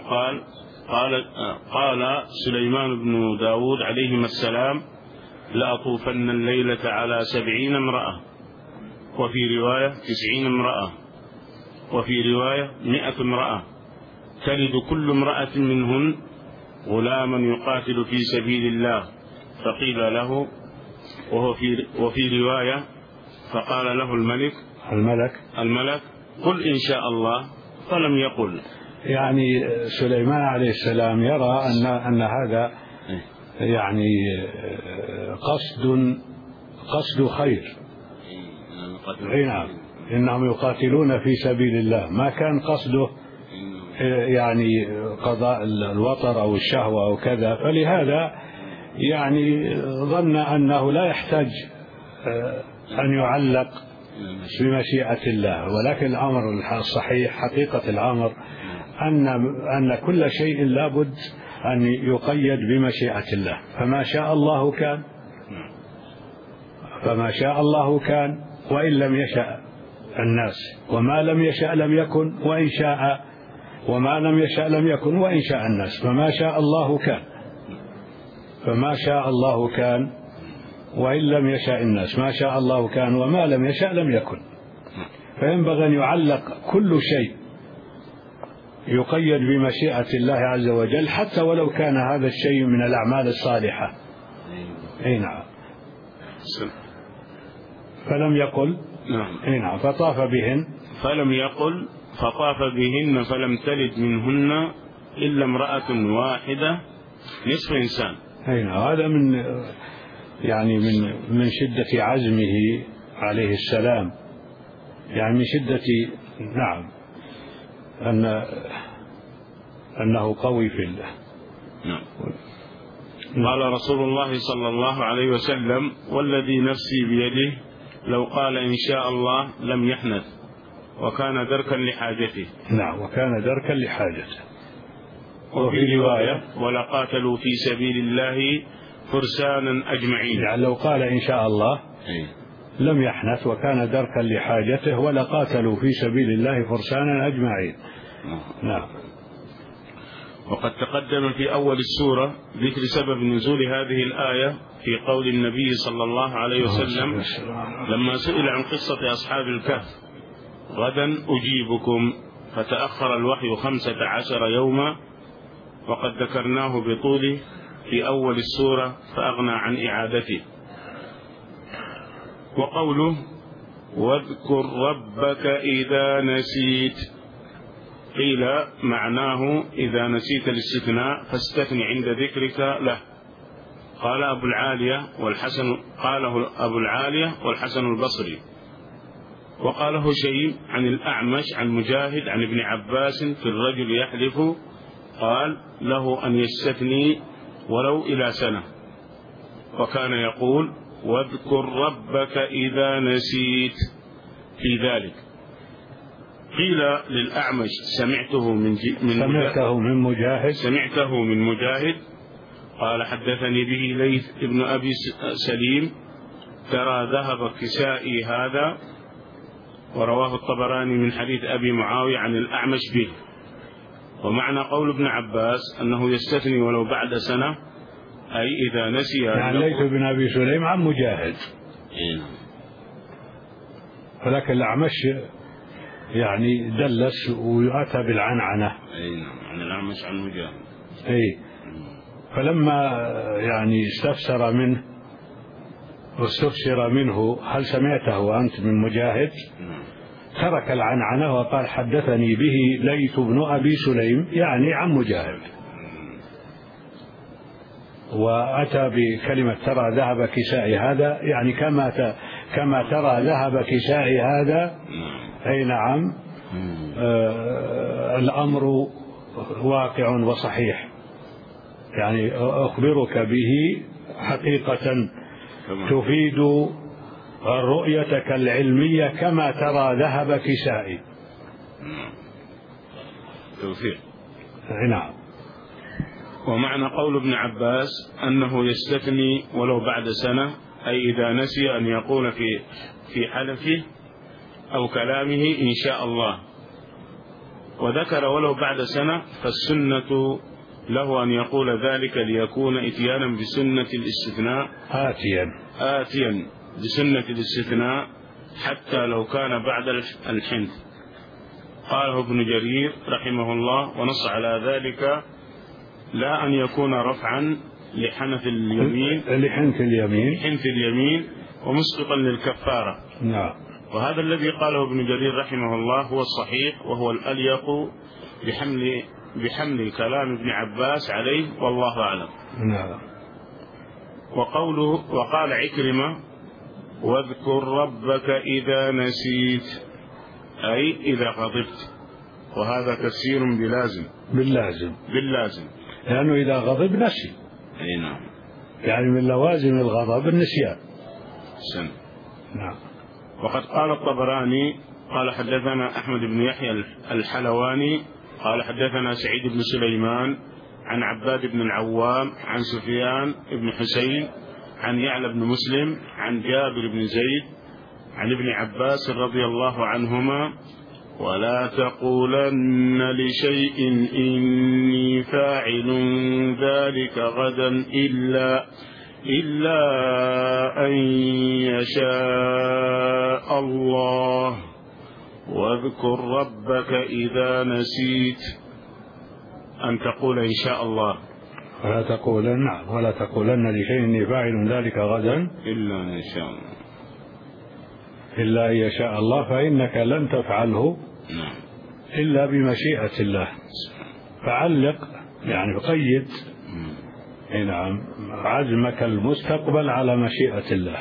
قال سليمان بن داود عليهما السلام: لأطوفن الليلة على 70 امرأة، وفي رواية 90 امرأة، وفي رواية 100 امرأة، تلد كل امرأة منهن غلاما يقاتل في سبيل الله. فقيل له وفي رواية فقال له الملك: قل إن شاء الله، فلم يقل. يعني سليمان عليه السلام يرى أن هذا يعني قصد خير. نعم. إنهم يقاتلون في سبيل الله، ما كان قصده يعني قضاء الوطر أو الشهوة أو كذا، فلهذا يعني ظن أنه لا يحتاج أن يعلق بمشيئة الله. ولكن الأمر الصحيح، حقيقة الأمر أن كل شيء لابد أن يقيد بمشيئة الله. فما شاء الله كان وإن لم يشأ الناس، وما لم يشأ لم يكن، وإن شاء وما لم يشأ لم يكن، وإن شاء الناس. فما شاء الله كان وإن لم يشأ الناس، ما شاء الله كان وما لم يشأ لم يكن. فينبغي أن يعلق كل شيء يقيد بمشيئة الله عز وجل، حتى ولو كان هذا الشيء من الأعمال الصالحة. أي نعم. فلم يقل. أي نعم. فطاف بهن. فلم يقل فطاف بهن فلم تلد منهن إلا امرأة واحدة نصف إنسان. أي نعم. هذا من شدة عزمه عليه السلام، يعني من شدة نعم أنه قوي في الله. نعم. قال رسول الله صلى الله عليه وسلم: والذي نفسي بيده لو قال إن شاء الله لم يحنث، وكان دركا لحاجته. نعم. وكان دركا لحاجته. وفي رواية: ولقاتلوا في سبيل الله فرسانا أجمعين. يعني لو قال إن شاء الله لم يحنث وكان دركا لحاجته، ولقاتلوا في سبيل الله فرسانا أجمعين. نعم. وقد تقدم في أول السورة ذكر سبب نزول هذه الآية في قول النبي صلى الله عليه وسلم لما سئل عن قصة أصحاب الكهف: غدا أجيبكم، فتأخر الوحي 15 يوما، وقد ذكرناه بطوله في أول السورة فأغنى عن إعادته. وقوله: واذكر ربك إذا نسيت، قيل معناه إذا نسيت الاستثناء فاستثني عند ذكرك له. قاله أبو العالية والحسن البصري. وقاله شيء عن الأعمش عن مجاهد عن ابن عباس في الرجل يحلف، قال له أن يستثني ولو إلى سنة، وكان يقول واذكر ربك إذا نسيت في ذلك. قيل للأعمش سمعته من مجاهد قال حدثني به ليث ابن أبي سليم ترى ذهب كسائي هذا، ورواه الطبراني من حديث أبي معاوية عن الأعمش به. ومعنى قول ابن عباس أنه يستثني ولو بعد سنة، أي إذا نسي. يعني ليث بن أبي سليم عن مجاهد، ولكن الأعمش يعني دلس ويؤتى بالعنعنة. عن الأعمش عن مجاهد. فلما يعني استفسر منه هل سمعته أنت من مجاهد، ترك العنعنة وقال حدثني به ليث بن أبي سليم، يعني عن مجاهد. وأتى بكلمة ترى ذهب كسائي هذا، يعني كما ترى ذهب كسائي هذا. أي نعم، الأمر واقع وصحيح، يعني أخبرك به حقيقة تفيد رؤيتك العلمية كما ترى ذهب كسائي. توفيق. نعم. ومعنى قول ابن عباس أنه يستثني ولو بعد سنة، أي إذا نسي أن يقول في حلفه أو كلامه إن شاء الله، وذكر ولو بعد سنة، فالسنة له أن يقول ذلك ليكون إتيانا بسنة الاستثناء، آتيا بسنة الاستثناء حتى لو كان بعد الحنث. قاله ابن جرير رحمه الله، ونص على ذلك لا أن يكون رفعا لحنث اليمين ومسقطا للكفارة. نعم. وهذا الذي قاله ابن جرير رحمه الله هو الصحيح، وهو الأليق بحمل كلام ابن عباس عليه، والله أعلم. نعم. وقال عكرمة واذكر ربك إذا نسيت، أي إذا غضبت، وهذا تفسير باللازم، لأنه إذا غضب نسي. نعم. يعني من لوازم الغضب النسيان. نعم. وقد قال الطبراني قال حدثنا أحمد بن يحيى الحلواني قال حدثنا سعيد بن سليمان عن عباد بن العوام عن سفيان بن حسين عن يعلى بن مسلم عن جابر بن زيد عن ابن عباس رضي الله عنهما: ولا تقولن لشيء إني فاعل ذلك غدا إلا أن يشاء الله، واذكر ربك إذا نسيت أن تقول إن شاء الله. ولا تقولن لشيء إني فاعل ذلك غدا إلا أن يشاء الله، إلا أن يشاء الله، فإنك لن تفعله إلا بمشيئة الله. فعلق، يعني قيد نعم عزمك المستقبل على مشيئة الله.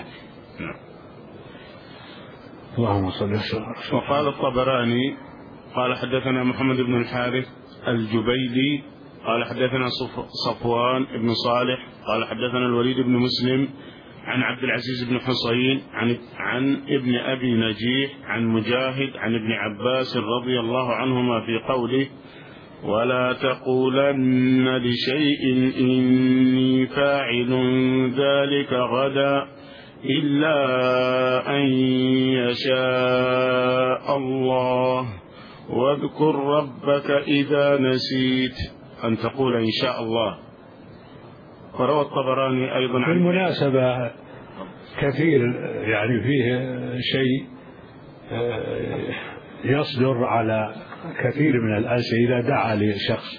اللهم صل وسلم. وقال الطبراني قال حدثنا محمد بن الحارث الجبيدي قال حدثنا صفوان بن صالح قال حدثنا الوليد بن مسلم عن عبد العزيز بن حصين عن ابن أبي نجيح عن مجاهد عن ابن عباس رضي الله عنهما في قوله: ولا تقولن لشيء إني فاعل ذلك غدا إلا أن يشاء الله، واذكر ربك إذا نسيت أن تقول إن شاء الله. وروى الطبراني أيضا عن بالمناسبة كثير يعني فيه شيء يصدر على كثير من الأسئلة إذا دعا لشخص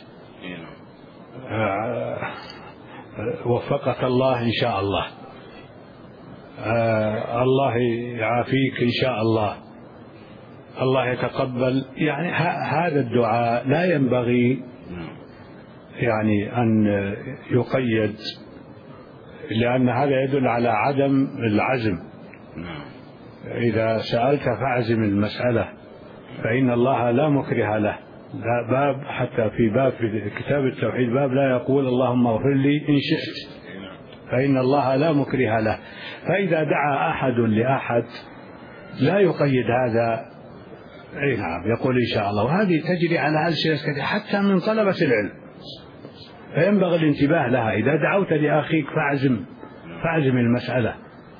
وفقك الله إن شاء الله، الله يعافيك إن شاء الله، الله يتقبل. يعني هذا الدعاء لا ينبغي يعني أن يقيد، لأن هذا يدل على عدم العزم. إذا سألت فاعزم المسألة، فإن الله لا مكره له. لا باب حتى في باب في كتاب التوحيد باب لا يقول اللهم اغفر لي إن شئت، فإن الله لا مكره له. فإذا دعا أحد لأحد لا يقيد هذا، أي نعم، يقول إن شاء الله. وهذه تجري على ألسنة كثير حتى من طلبة العلم، فينبغي الانتباه لها. إذا دعوت لأخيك فاعزم المسألة.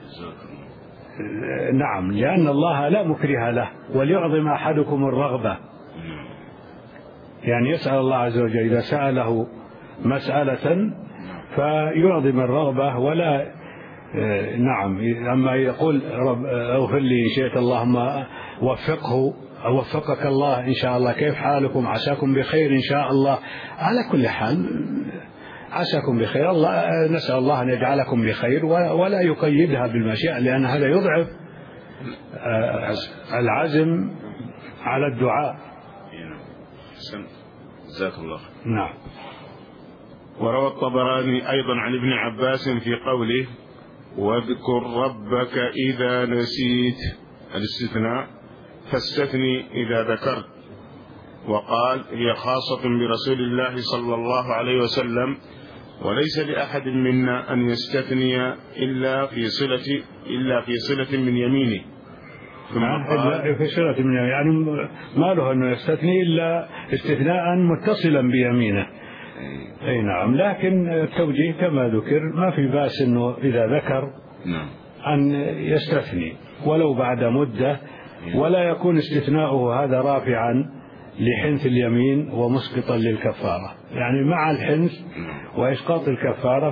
نعم، لأن الله لا مكره له. وليعظم أحدكم الرغبة، يعني يسأل الله عز وجل إذا سأله مسألة فيعظم الرغبة. ولا نعم، أما يقول رب اغفر لي إن شئت، اللهم وفقك الله إن شاء الله، كيف حالكم، عساكم بخير إن شاء الله. على كل حال عساكم بخير، الله نسأل الله أن يجعلكم بخير، ولا يقيدها بالمشيئة، لأن هذا يضعف العزم على الدعاء. جزاك الله. نعم. وروى الطبراني أيضا عن ابن عباس في قوله واذكر ربك إذا نسيت، الاستثناء، فاستثني إذا ذكرت. وقال هي خاصة برسول الله صلى الله عليه وسلم، وليس لأحد منا أن يستثني إلا في صلة من يمينه. إلا في صلة من يمينه، يعني ما له أنه يستثني إلا استثناء متصلا بيمينه. أي نعم، لكن التوجيه كما ذكر ما في بأس أنه إذا ذكر أن يستثني ولو بعد مدة، ولا يكون استثناؤه هذا رافعا لحنث اليمين ومسقطا للكفارة. يعني مع الحنث وإسقاط الكفارة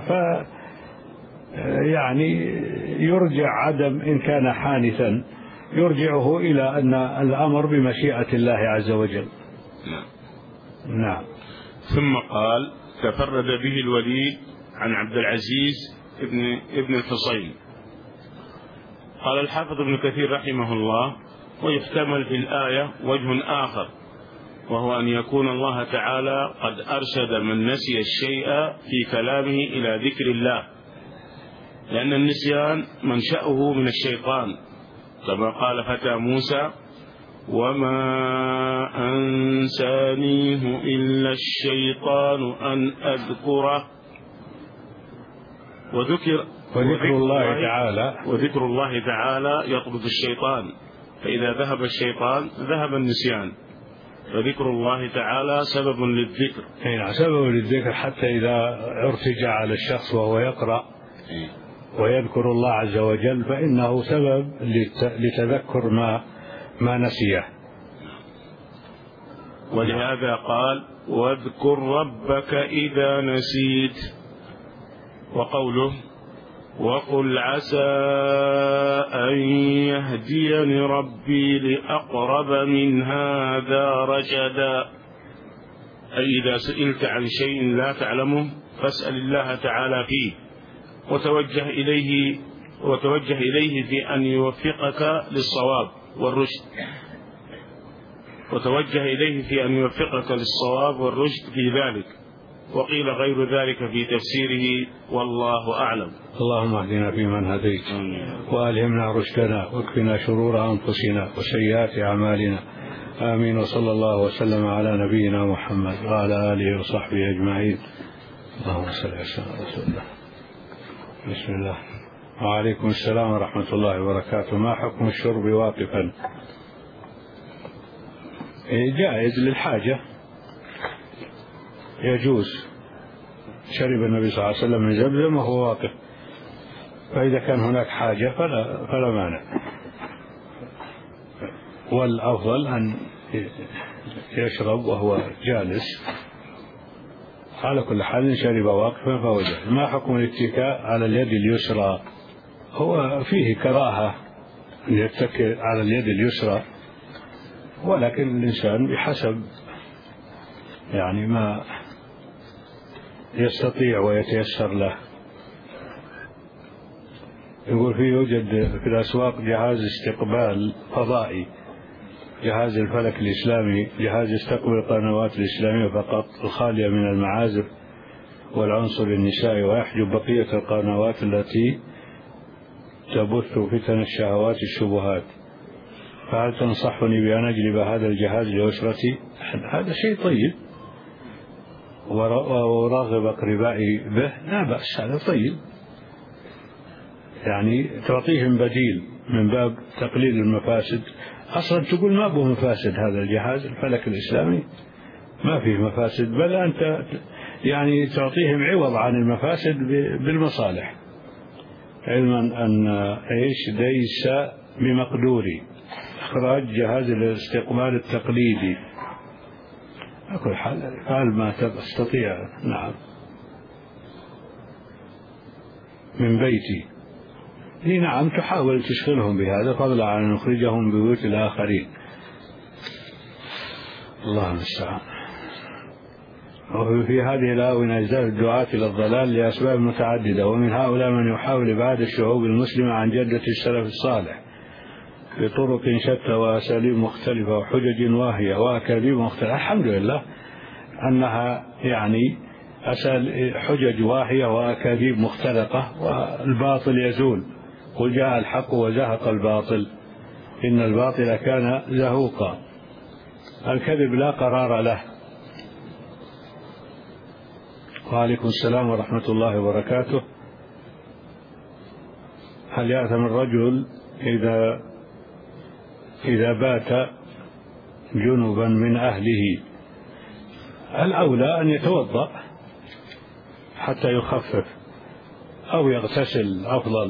يعني يرجع عدم، إن كان حانثا يرجعه إلى أن الأمر بمشيئة الله عز وجل. نعم. ثم قال تفرد به الوليد عن عبد العزيز ابن الحصين. قال الحافظ ابن كثير رحمه الله ويحتمل في الآية وجه آخر، وهو أن يكون الله تعالى قد أرشد من نسي الشيء في كلامه إلى ذكر الله، لأن النسيان منشأه من الشيطان، كما قال فتى موسى وما أنسانيه إلا الشيطان أن أذكره. وذكر الله تعالى يطرد الشيطان، فإذا ذهب الشيطان ذهب النسيان، فذكر الله تعالى سبب للذكر. سبب للذكر، حتى إذا ارتجع على الشخص وهو يقرأ ويذكر الله عز وجل فإنه سبب لتذكر ما نسيه. ولهذا قال واذكر ربك إذا نسيت. وقوله وقل عسى أن يهديني ربي لأقرب من هذا رشدا، أي إذا سئلت عن شيء لا تعلمه فاسأل الله تعالى فيه، وتوجه إليه في أن يوفقك للصواب والرشد في ذلك. وقيل غير ذلك في تفسيره والله أعلم. اللهم اهدنا فيمن هديت، وألهمنا رشدنا، واكفنا شرور أنفسنا وسيئات أعمالنا. آمين. وصلى الله وسلم على نبينا محمد وعلى آله وصحبه أجمعين. اللهم صل على سيدنا رسول الله. بسم الله. وعليكم السلام ورحمة الله وبركاته. ما حكم الشرب واقفا؟ جائز للحاجة، يجوز. شرب النبي صلى الله عليه وسلم من زمزم وهو واقف، فإذا كان هناك حاجة فلا مانع. والأفضل أن يشرب وهو جالس. على كل حال شرب واقفا فهو جائز. ما حكم الاتكاء على اليد اليسرى؟ هو فيه كراهة أن يتكئ على اليد اليسرى، ولكن الإنسان بحسب يعني ما يستطيع ويتيسر له. يقول يوجد في الأسواق جهاز استقبال فضائي جهاز الفلك الإسلامي جهاز يستقبل القنوات الإسلامية فقط الخالية من المعازف والعنصر النسائي، ويحجب بقية القنوات التي تبث فتن الشهوات الشبهات، فهل تنصحني بأن أجلب هذا الجهاز لأسرتي؟ هذا شيء طيب، وراغب أقربائي به، لا بأس، هذا طيب، يعني تعطيهم بديل من باب تقليل المفاسد. أصلا تقول ما به مفاسد هذا الجهاز الفلك الإسلامي، ما فيه مفاسد، بل أنت يعني تعطيهم عوض عن المفاسد بالمصالح، علما أن ليس بمقدوري إخراج جهاز الاستقبال التقليدي، أقول حال ما تستطيع. نعم، من بيتي. نعم، تحاول تشغلهم بهذا فضلا عن أن نخرجهم بيوت الآخرين. الله المستعان. وفي هذه الآونة يزداد الدعاة إلى الضلال لأسباب متعددة، ومن هؤلاء من يحاول إبعاد الشعوب المسلمة عن جدة السلف الصالح بطرق شتى وأساليب مختلفة وحجج واهية وأكاذيب مختلفة. الحمد لله أنها يعني حجج واهية وأكاذيب مختلقة، والباطل يزول، قل جاء الحق وزهق الباطل إن الباطل كان زهوقا. الكذب لا قرار له. وعليكم السلام ورحمة الله وبركاته. هل يأثم الرجل إذا بات جنبا من أهله؟ الأولى أن يتوضأ حتى يخفف، أو يغتسل أفضل.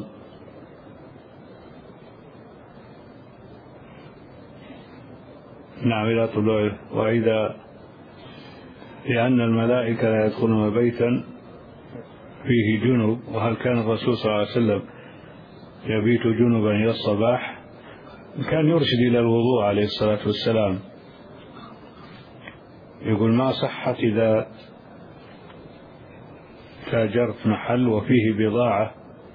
نعم، إلى طلوع. لأن الملائكة لا يدخلون بيتا فيه جنب. وهل كان الرسول صلى الله عليه وسلم يبيت جنبا إلى الصباح؟ كان يرشد إلى الوضوء عليه الصلاة والسلام. يقول ما صحت إذا تاجرت محل وفيه بضاعة،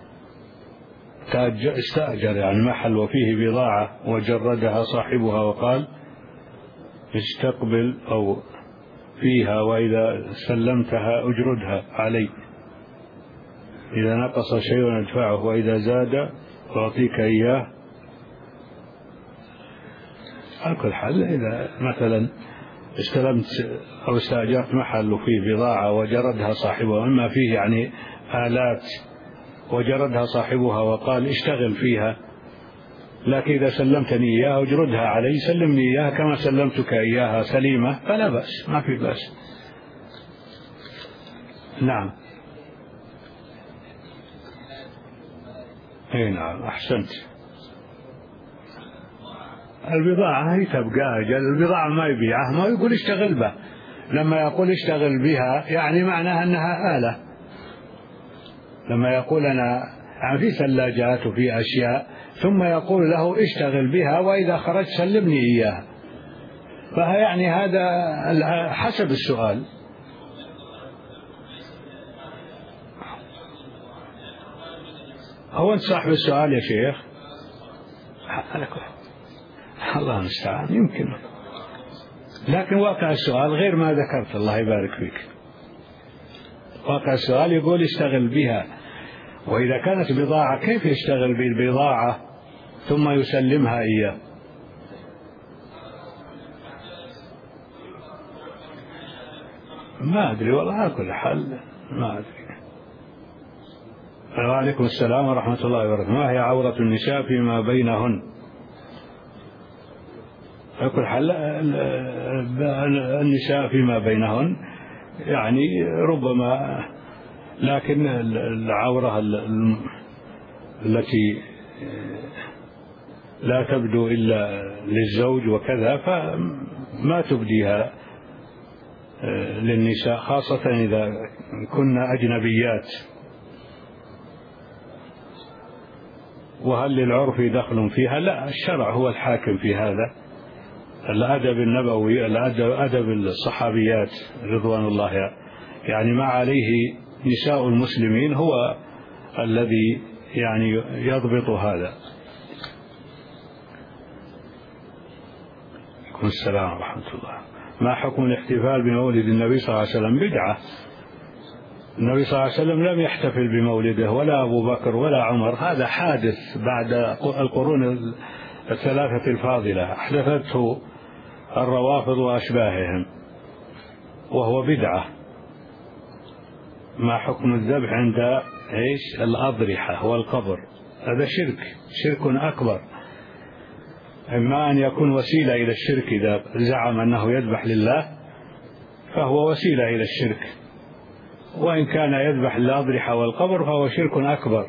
استأجر يعني محل وفيه بضاعة وجردها صاحبها وقال استقبل أو فيها، وإذا سلمتها أجردها علي، إذا نقص شيء ندفعه، وإذا زاد أعطيك إياه. على كل حال إذا مثلا استلمت أو استأجرت محل وفيه بضاعة وجردها صاحبها، مما فيه يعني آلات، وجردها صاحبها وقال اشتغل فيها، لكن إذا سلمتني إياها اجردها علي، سلمني إياها كما سلمتك إياها سليمة، فلا بأس، ما في بأس. نعم، اي نعم، أحسنت. البضاعة هي تبقى أجل، البضاعة ما يبيعها، ما يقول اشتغل بها. لما يقول اشتغل بها يعني معناها أنها آلة. لما يقول أنا يعني في ثلاجات وفي أشياء، ثم يقول له اشتغل بها وإذا خرجت سلمني إياها، فيعني هذا حسب السؤال. هو أنت صاحب السؤال يا شيخ؟ الله المستعان، يمكن، لكن واقع السؤال غير ما ذكرت. الله يبارك فيك. واقع السؤال يقول اشتغل بها، وإذا كانت بضاعة كيف يشتغل بالبضاعة ثم يسلمها إياه؟ ما أدري والله، على كل حال ما أدري. وعليكم السلام ورحمة الله وبركاته. ما هي عورة النساء فيما بينهن؟ على كل حال النساء فيما بينهن يعني ربما، لكن العورة التي لا تبدو إلا للزوج وكذا فما تبديها للنساء، خاصة إذا كنا أجنبيات. وهل للعرف دخل فيها؟ لا، الشرع هو الحاكم في هذا. الأدب النبوي، أدب الصحابيات رضوان الله يعني ما عليه نساء المسلمين هو الذي يعني يضبط هذا. وعليكم السلام ورحمة الله. ما حكم الاحتفال بمولد النبي صلى الله عليه وسلم؟ بدعة. النبي صلى الله عليه وسلم لم يحتفل بمولده ولا أبو بكر ولا عمر، هذا حادث بعد القرون الثلاثة الفاضلة أحدثته الروافض وأشباههم، وهو بدعة. ما حكم الذبح عند الأضرحة والقبر؟ هذا شرك أكبر، إما أن يكون وسيلة إلى الشرك، إذا زعم أنه يذبح لله فهو وسيلة إلى الشرك، وإن كان يذبح للأضرحة والقبر فهو شرك أكبر.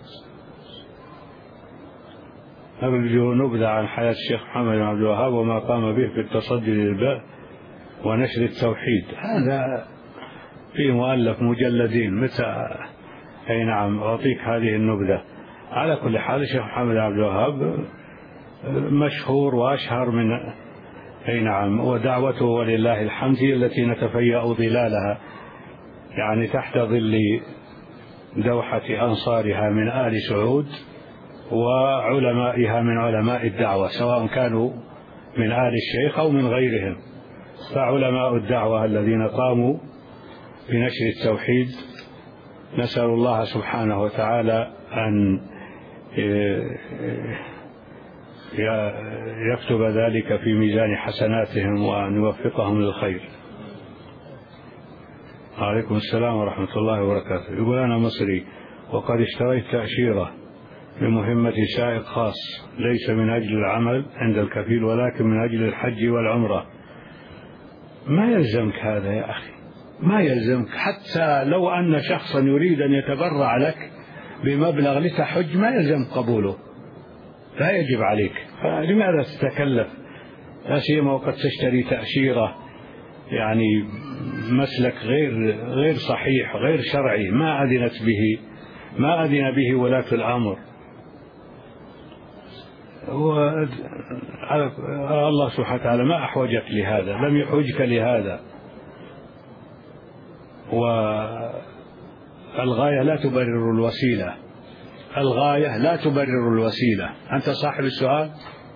نرجو نبذة عن حياة الشيخ محمد بن عبد الوهاب وما قام به في التصدي للباء ونشر التوحيد. هذا في مؤلف مجلدين، متى أي نعم أعطيك هذه النبذة. على كل حال الشيخ محمد بن عبد الوهاب مشهور وأشهر من أي نعم، ودعوته ولله الحمد هي التي نتفيأ ظلالها، يعني تحت ظل دوحة أنصارها من آل سعود وعلمائها من علماء الدعوة، سواء كانوا من آل الشيخ أو من غيرهم. فعلماء الدعوة الذين قاموا بنشر التوحيد نسأل الله سبحانه وتعالى أن يكتب ذلك في ميزان حسناتهم وأن يوفقهم للخير. عليكم السلام ورحمة الله وبركاته. يقول أنا مصري وقد اشتريت تأشيرة لمهمة سائق خاص، ليس من أجل العمل عند الكفيل ولكن من أجل الحج والعمرة. ما يلزمك هذا يا أخي، ما يلزمك. حتى لو أن شخصا يريد أن يتبرع لك بمبلغ لتحج ما يلزم قبوله، لا يجب عليك، فلماذا تتكلف؟ لا سيما وقد تشتري تأشيرة يعني مسلك غير صحيح غير شرعي، ما أذن به ولاة الأمر. الله سبحانه وتعالى ما أحوجك لهذا، لم يحوجك لهذا. والغاية لا تبرر الوسيلة، الغاية لا تبرر الوسيلة. أنت صاحب السؤال؟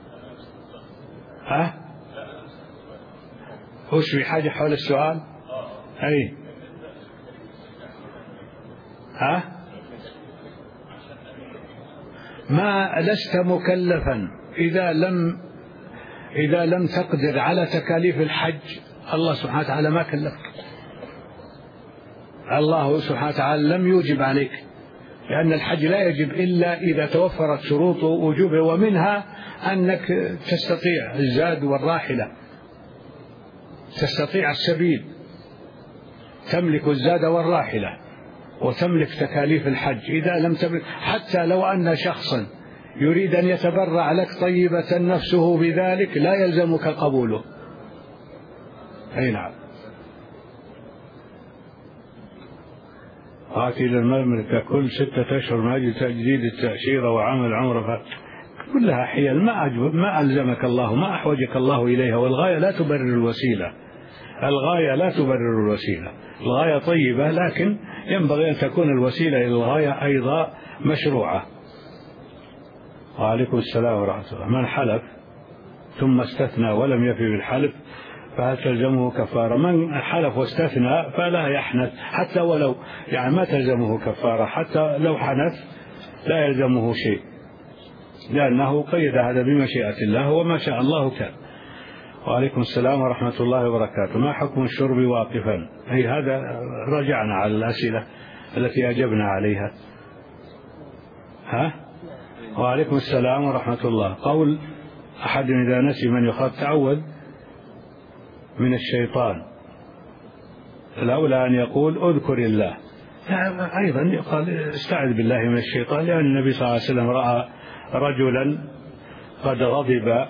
وش في حاجة حول السؤال؟ أي ما لست مكلفا إذا لم تقدر على تكاليف الحج. الله سبحانه وتعالى ما كلفك، الله سبحانه وتعالى لم يوجب عليك، لأن الحج لا يجب إلا إذا توفرت شروط وجوبه، ومنها أنك تستطيع الزاد والراحلة، تستطيع السبيل، تملك الزاد والراحلة وتملك تكاليف الحج. إذا لم تملك، حتى لو أن شخصا يريد أن يتبرع لك طيبة نفسه بذلك لا يلزمك قبوله. أي نعم. آتي للمملكة كل 6 أشهر من أجل تجديد التأشيرة وعمل عمرة، كلها حيل ما ألزمك الله، ما أحوجك الله إليها. والغاية لا تبرر الوسيلة، الغاية لا تبرر الوسيلة. الغاية طيبة، لكن ينبغي أن تكون الوسيلة إلى الغاية أيضا مشروعة. وعليكم السلام ورحمة الله. من حلف ثم استثنى ولم يفي بالحلف فهل تلزمه كفارة؟ من حلف واستثنى فلا يحنث، حتى ولو يعني ما تلزمه كفارة، حتى لو حنث لا يلزمه شيء، لأنه قيد هذا بمشيئة الله وما شاء الله كان. وعليكم السلام ورحمة الله وبركاته. ما حكم الشرب واقفا؟ أي هذا رجعنا على الأسئلة التي أجبنا عليها. وعليكم السلام ورحمة الله. قول أحد إذا نسي من يخاف تعوذ من الشيطان، الأولى أن يقول أذكر الله. أيضا يقال استعذ بالله من الشيطان، لأن النبي صلى الله عليه وسلم رأى رجلا قد غضب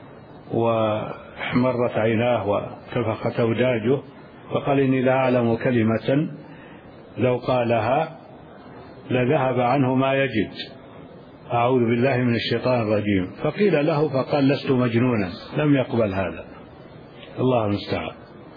واحمرت عيناه وتفخت أوداجه، فقال إني لا أعلم كلمة لو قالها لذهب عنه ما يجد، أعوذ بالله من الشيطان الرجيم. فقيل له فقال لست مجنونا، لم يقبل هذا. الله المستعان.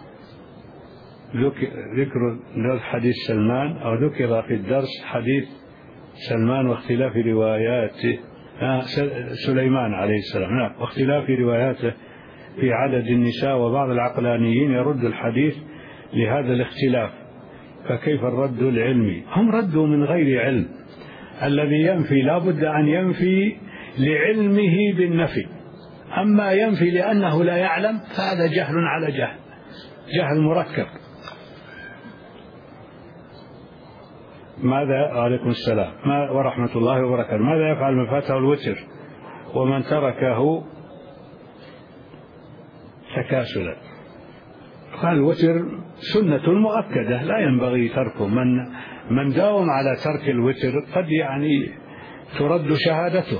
ذكر حديث سلمان، أو ذكر في الدرس حديث سلمان واختلاف رواياته، سليمان عليه السلام، نعم، واختلاف رواياته في عدد النساء، وبعض العقلانيين يرد الحديث لهذا الاختلاف. فكيف الرد العلمي؟ هم ردوا من غير علم. الذي ينفي لا بد أن ينفي لعلمه بالنفي، أما ينفي لأنه لا يعلم فهذا جهل على جهل، جهل مركب. ماذا عليكم السلام ورحمة الله وبركاته. ماذا يفعل من فاته الوتر ومن تركه تكاسلا؟ قال الوتر سنة مؤكدة لا ينبغي تركه. من داوم على ترك الوتر قد ترد شهادته،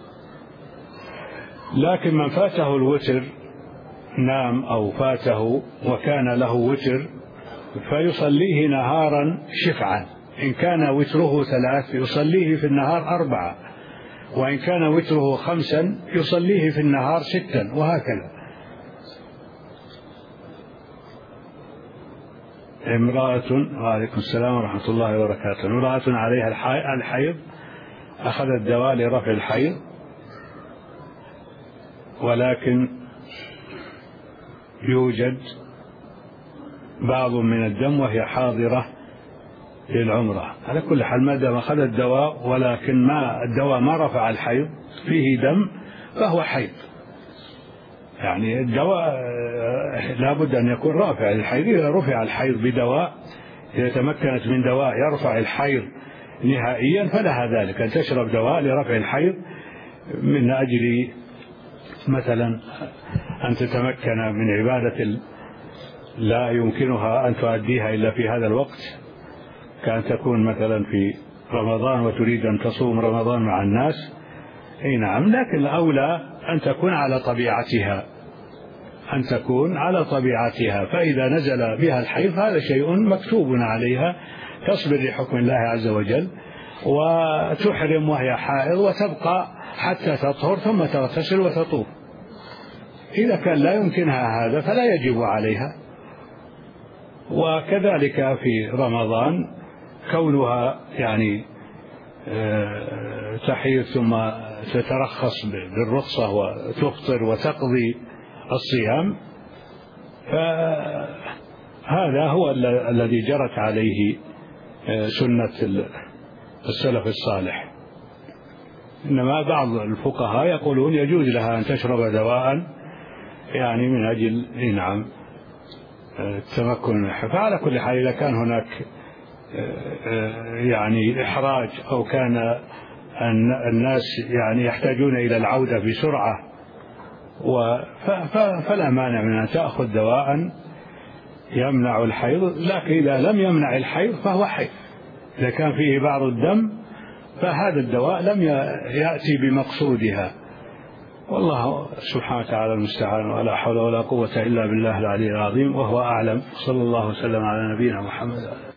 لكن من فاته الوتر نام أو فاته وكان له وتر فيصليه نهارا شفعا. إن كان وتره 3 يصليه في النهار 4، وإن كان وتره 5 يصليه في النهار 6، وهكذا. وعليكم السلام ورحمة الله وبركاته. امرأة عليها الحيض أخذت دواء لرفع الحيض، ولكن يوجد بعض من الدم وهي حاضرة للعمرة. على كل حال ما دام أخذت دواء ولكن الدواء ما رفع الحيض، فيه دم، فهو حيض. يعني الدواء لا بد أن يكون رافع للحيض. إذا رفع الحيض بدواء، إذا تمكنت من دواء يرفع الحيض نهائيا فلها ذلك، أن تشرب دواء لرفع الحيض من أجل مثلا أن تتمكن من عبادة لا يمكنها أن تؤديها إلا في هذا الوقت، كأن تكون مثلا في رمضان وتريد أن تصوم رمضان مع الناس. أي نعم، لكن الأولى أن تكون على طبيعتها، أن تكون على طبيعتها. فإذا نزل بها الحيض هذا شيء مكتوب عليها، تصبر لحكم الله عز وجل وتحرم وهي حائض وتبقى حتى تطهر ثم تغتسل وتطوف. إذا كان لا يمكنها هذا فلا يجب عليها. وكذلك في رمضان كونها يعني تحيض ثم تترخص بالرخصة وتفطر وتقضي الصيام، فهذا هو الذي جرت عليه سنة السلف الصالح. إنما بعض الفقهاء يقولون يجوز لها أن تشرب دواء يعني من أجل نعم التمكن. فعلى كل حال إذا كان هناك يعني إحراج أو كان الناس يعني يحتاجون إلى العودة بسرعة فلا مانع من أن تأخذ دواء يمنع الحيض. لكن إذا لم يمنع الحيض فهو حيض. إذا كان فيه بعض الدم فهذا الدواء لم يأتي بمقصودها. والله سبحانه وتعالى المستعان، ولا حول ولا قوة إلا بالله العلي العظيم، وهو أعلم. صلى الله وسلم على نبينا محمد.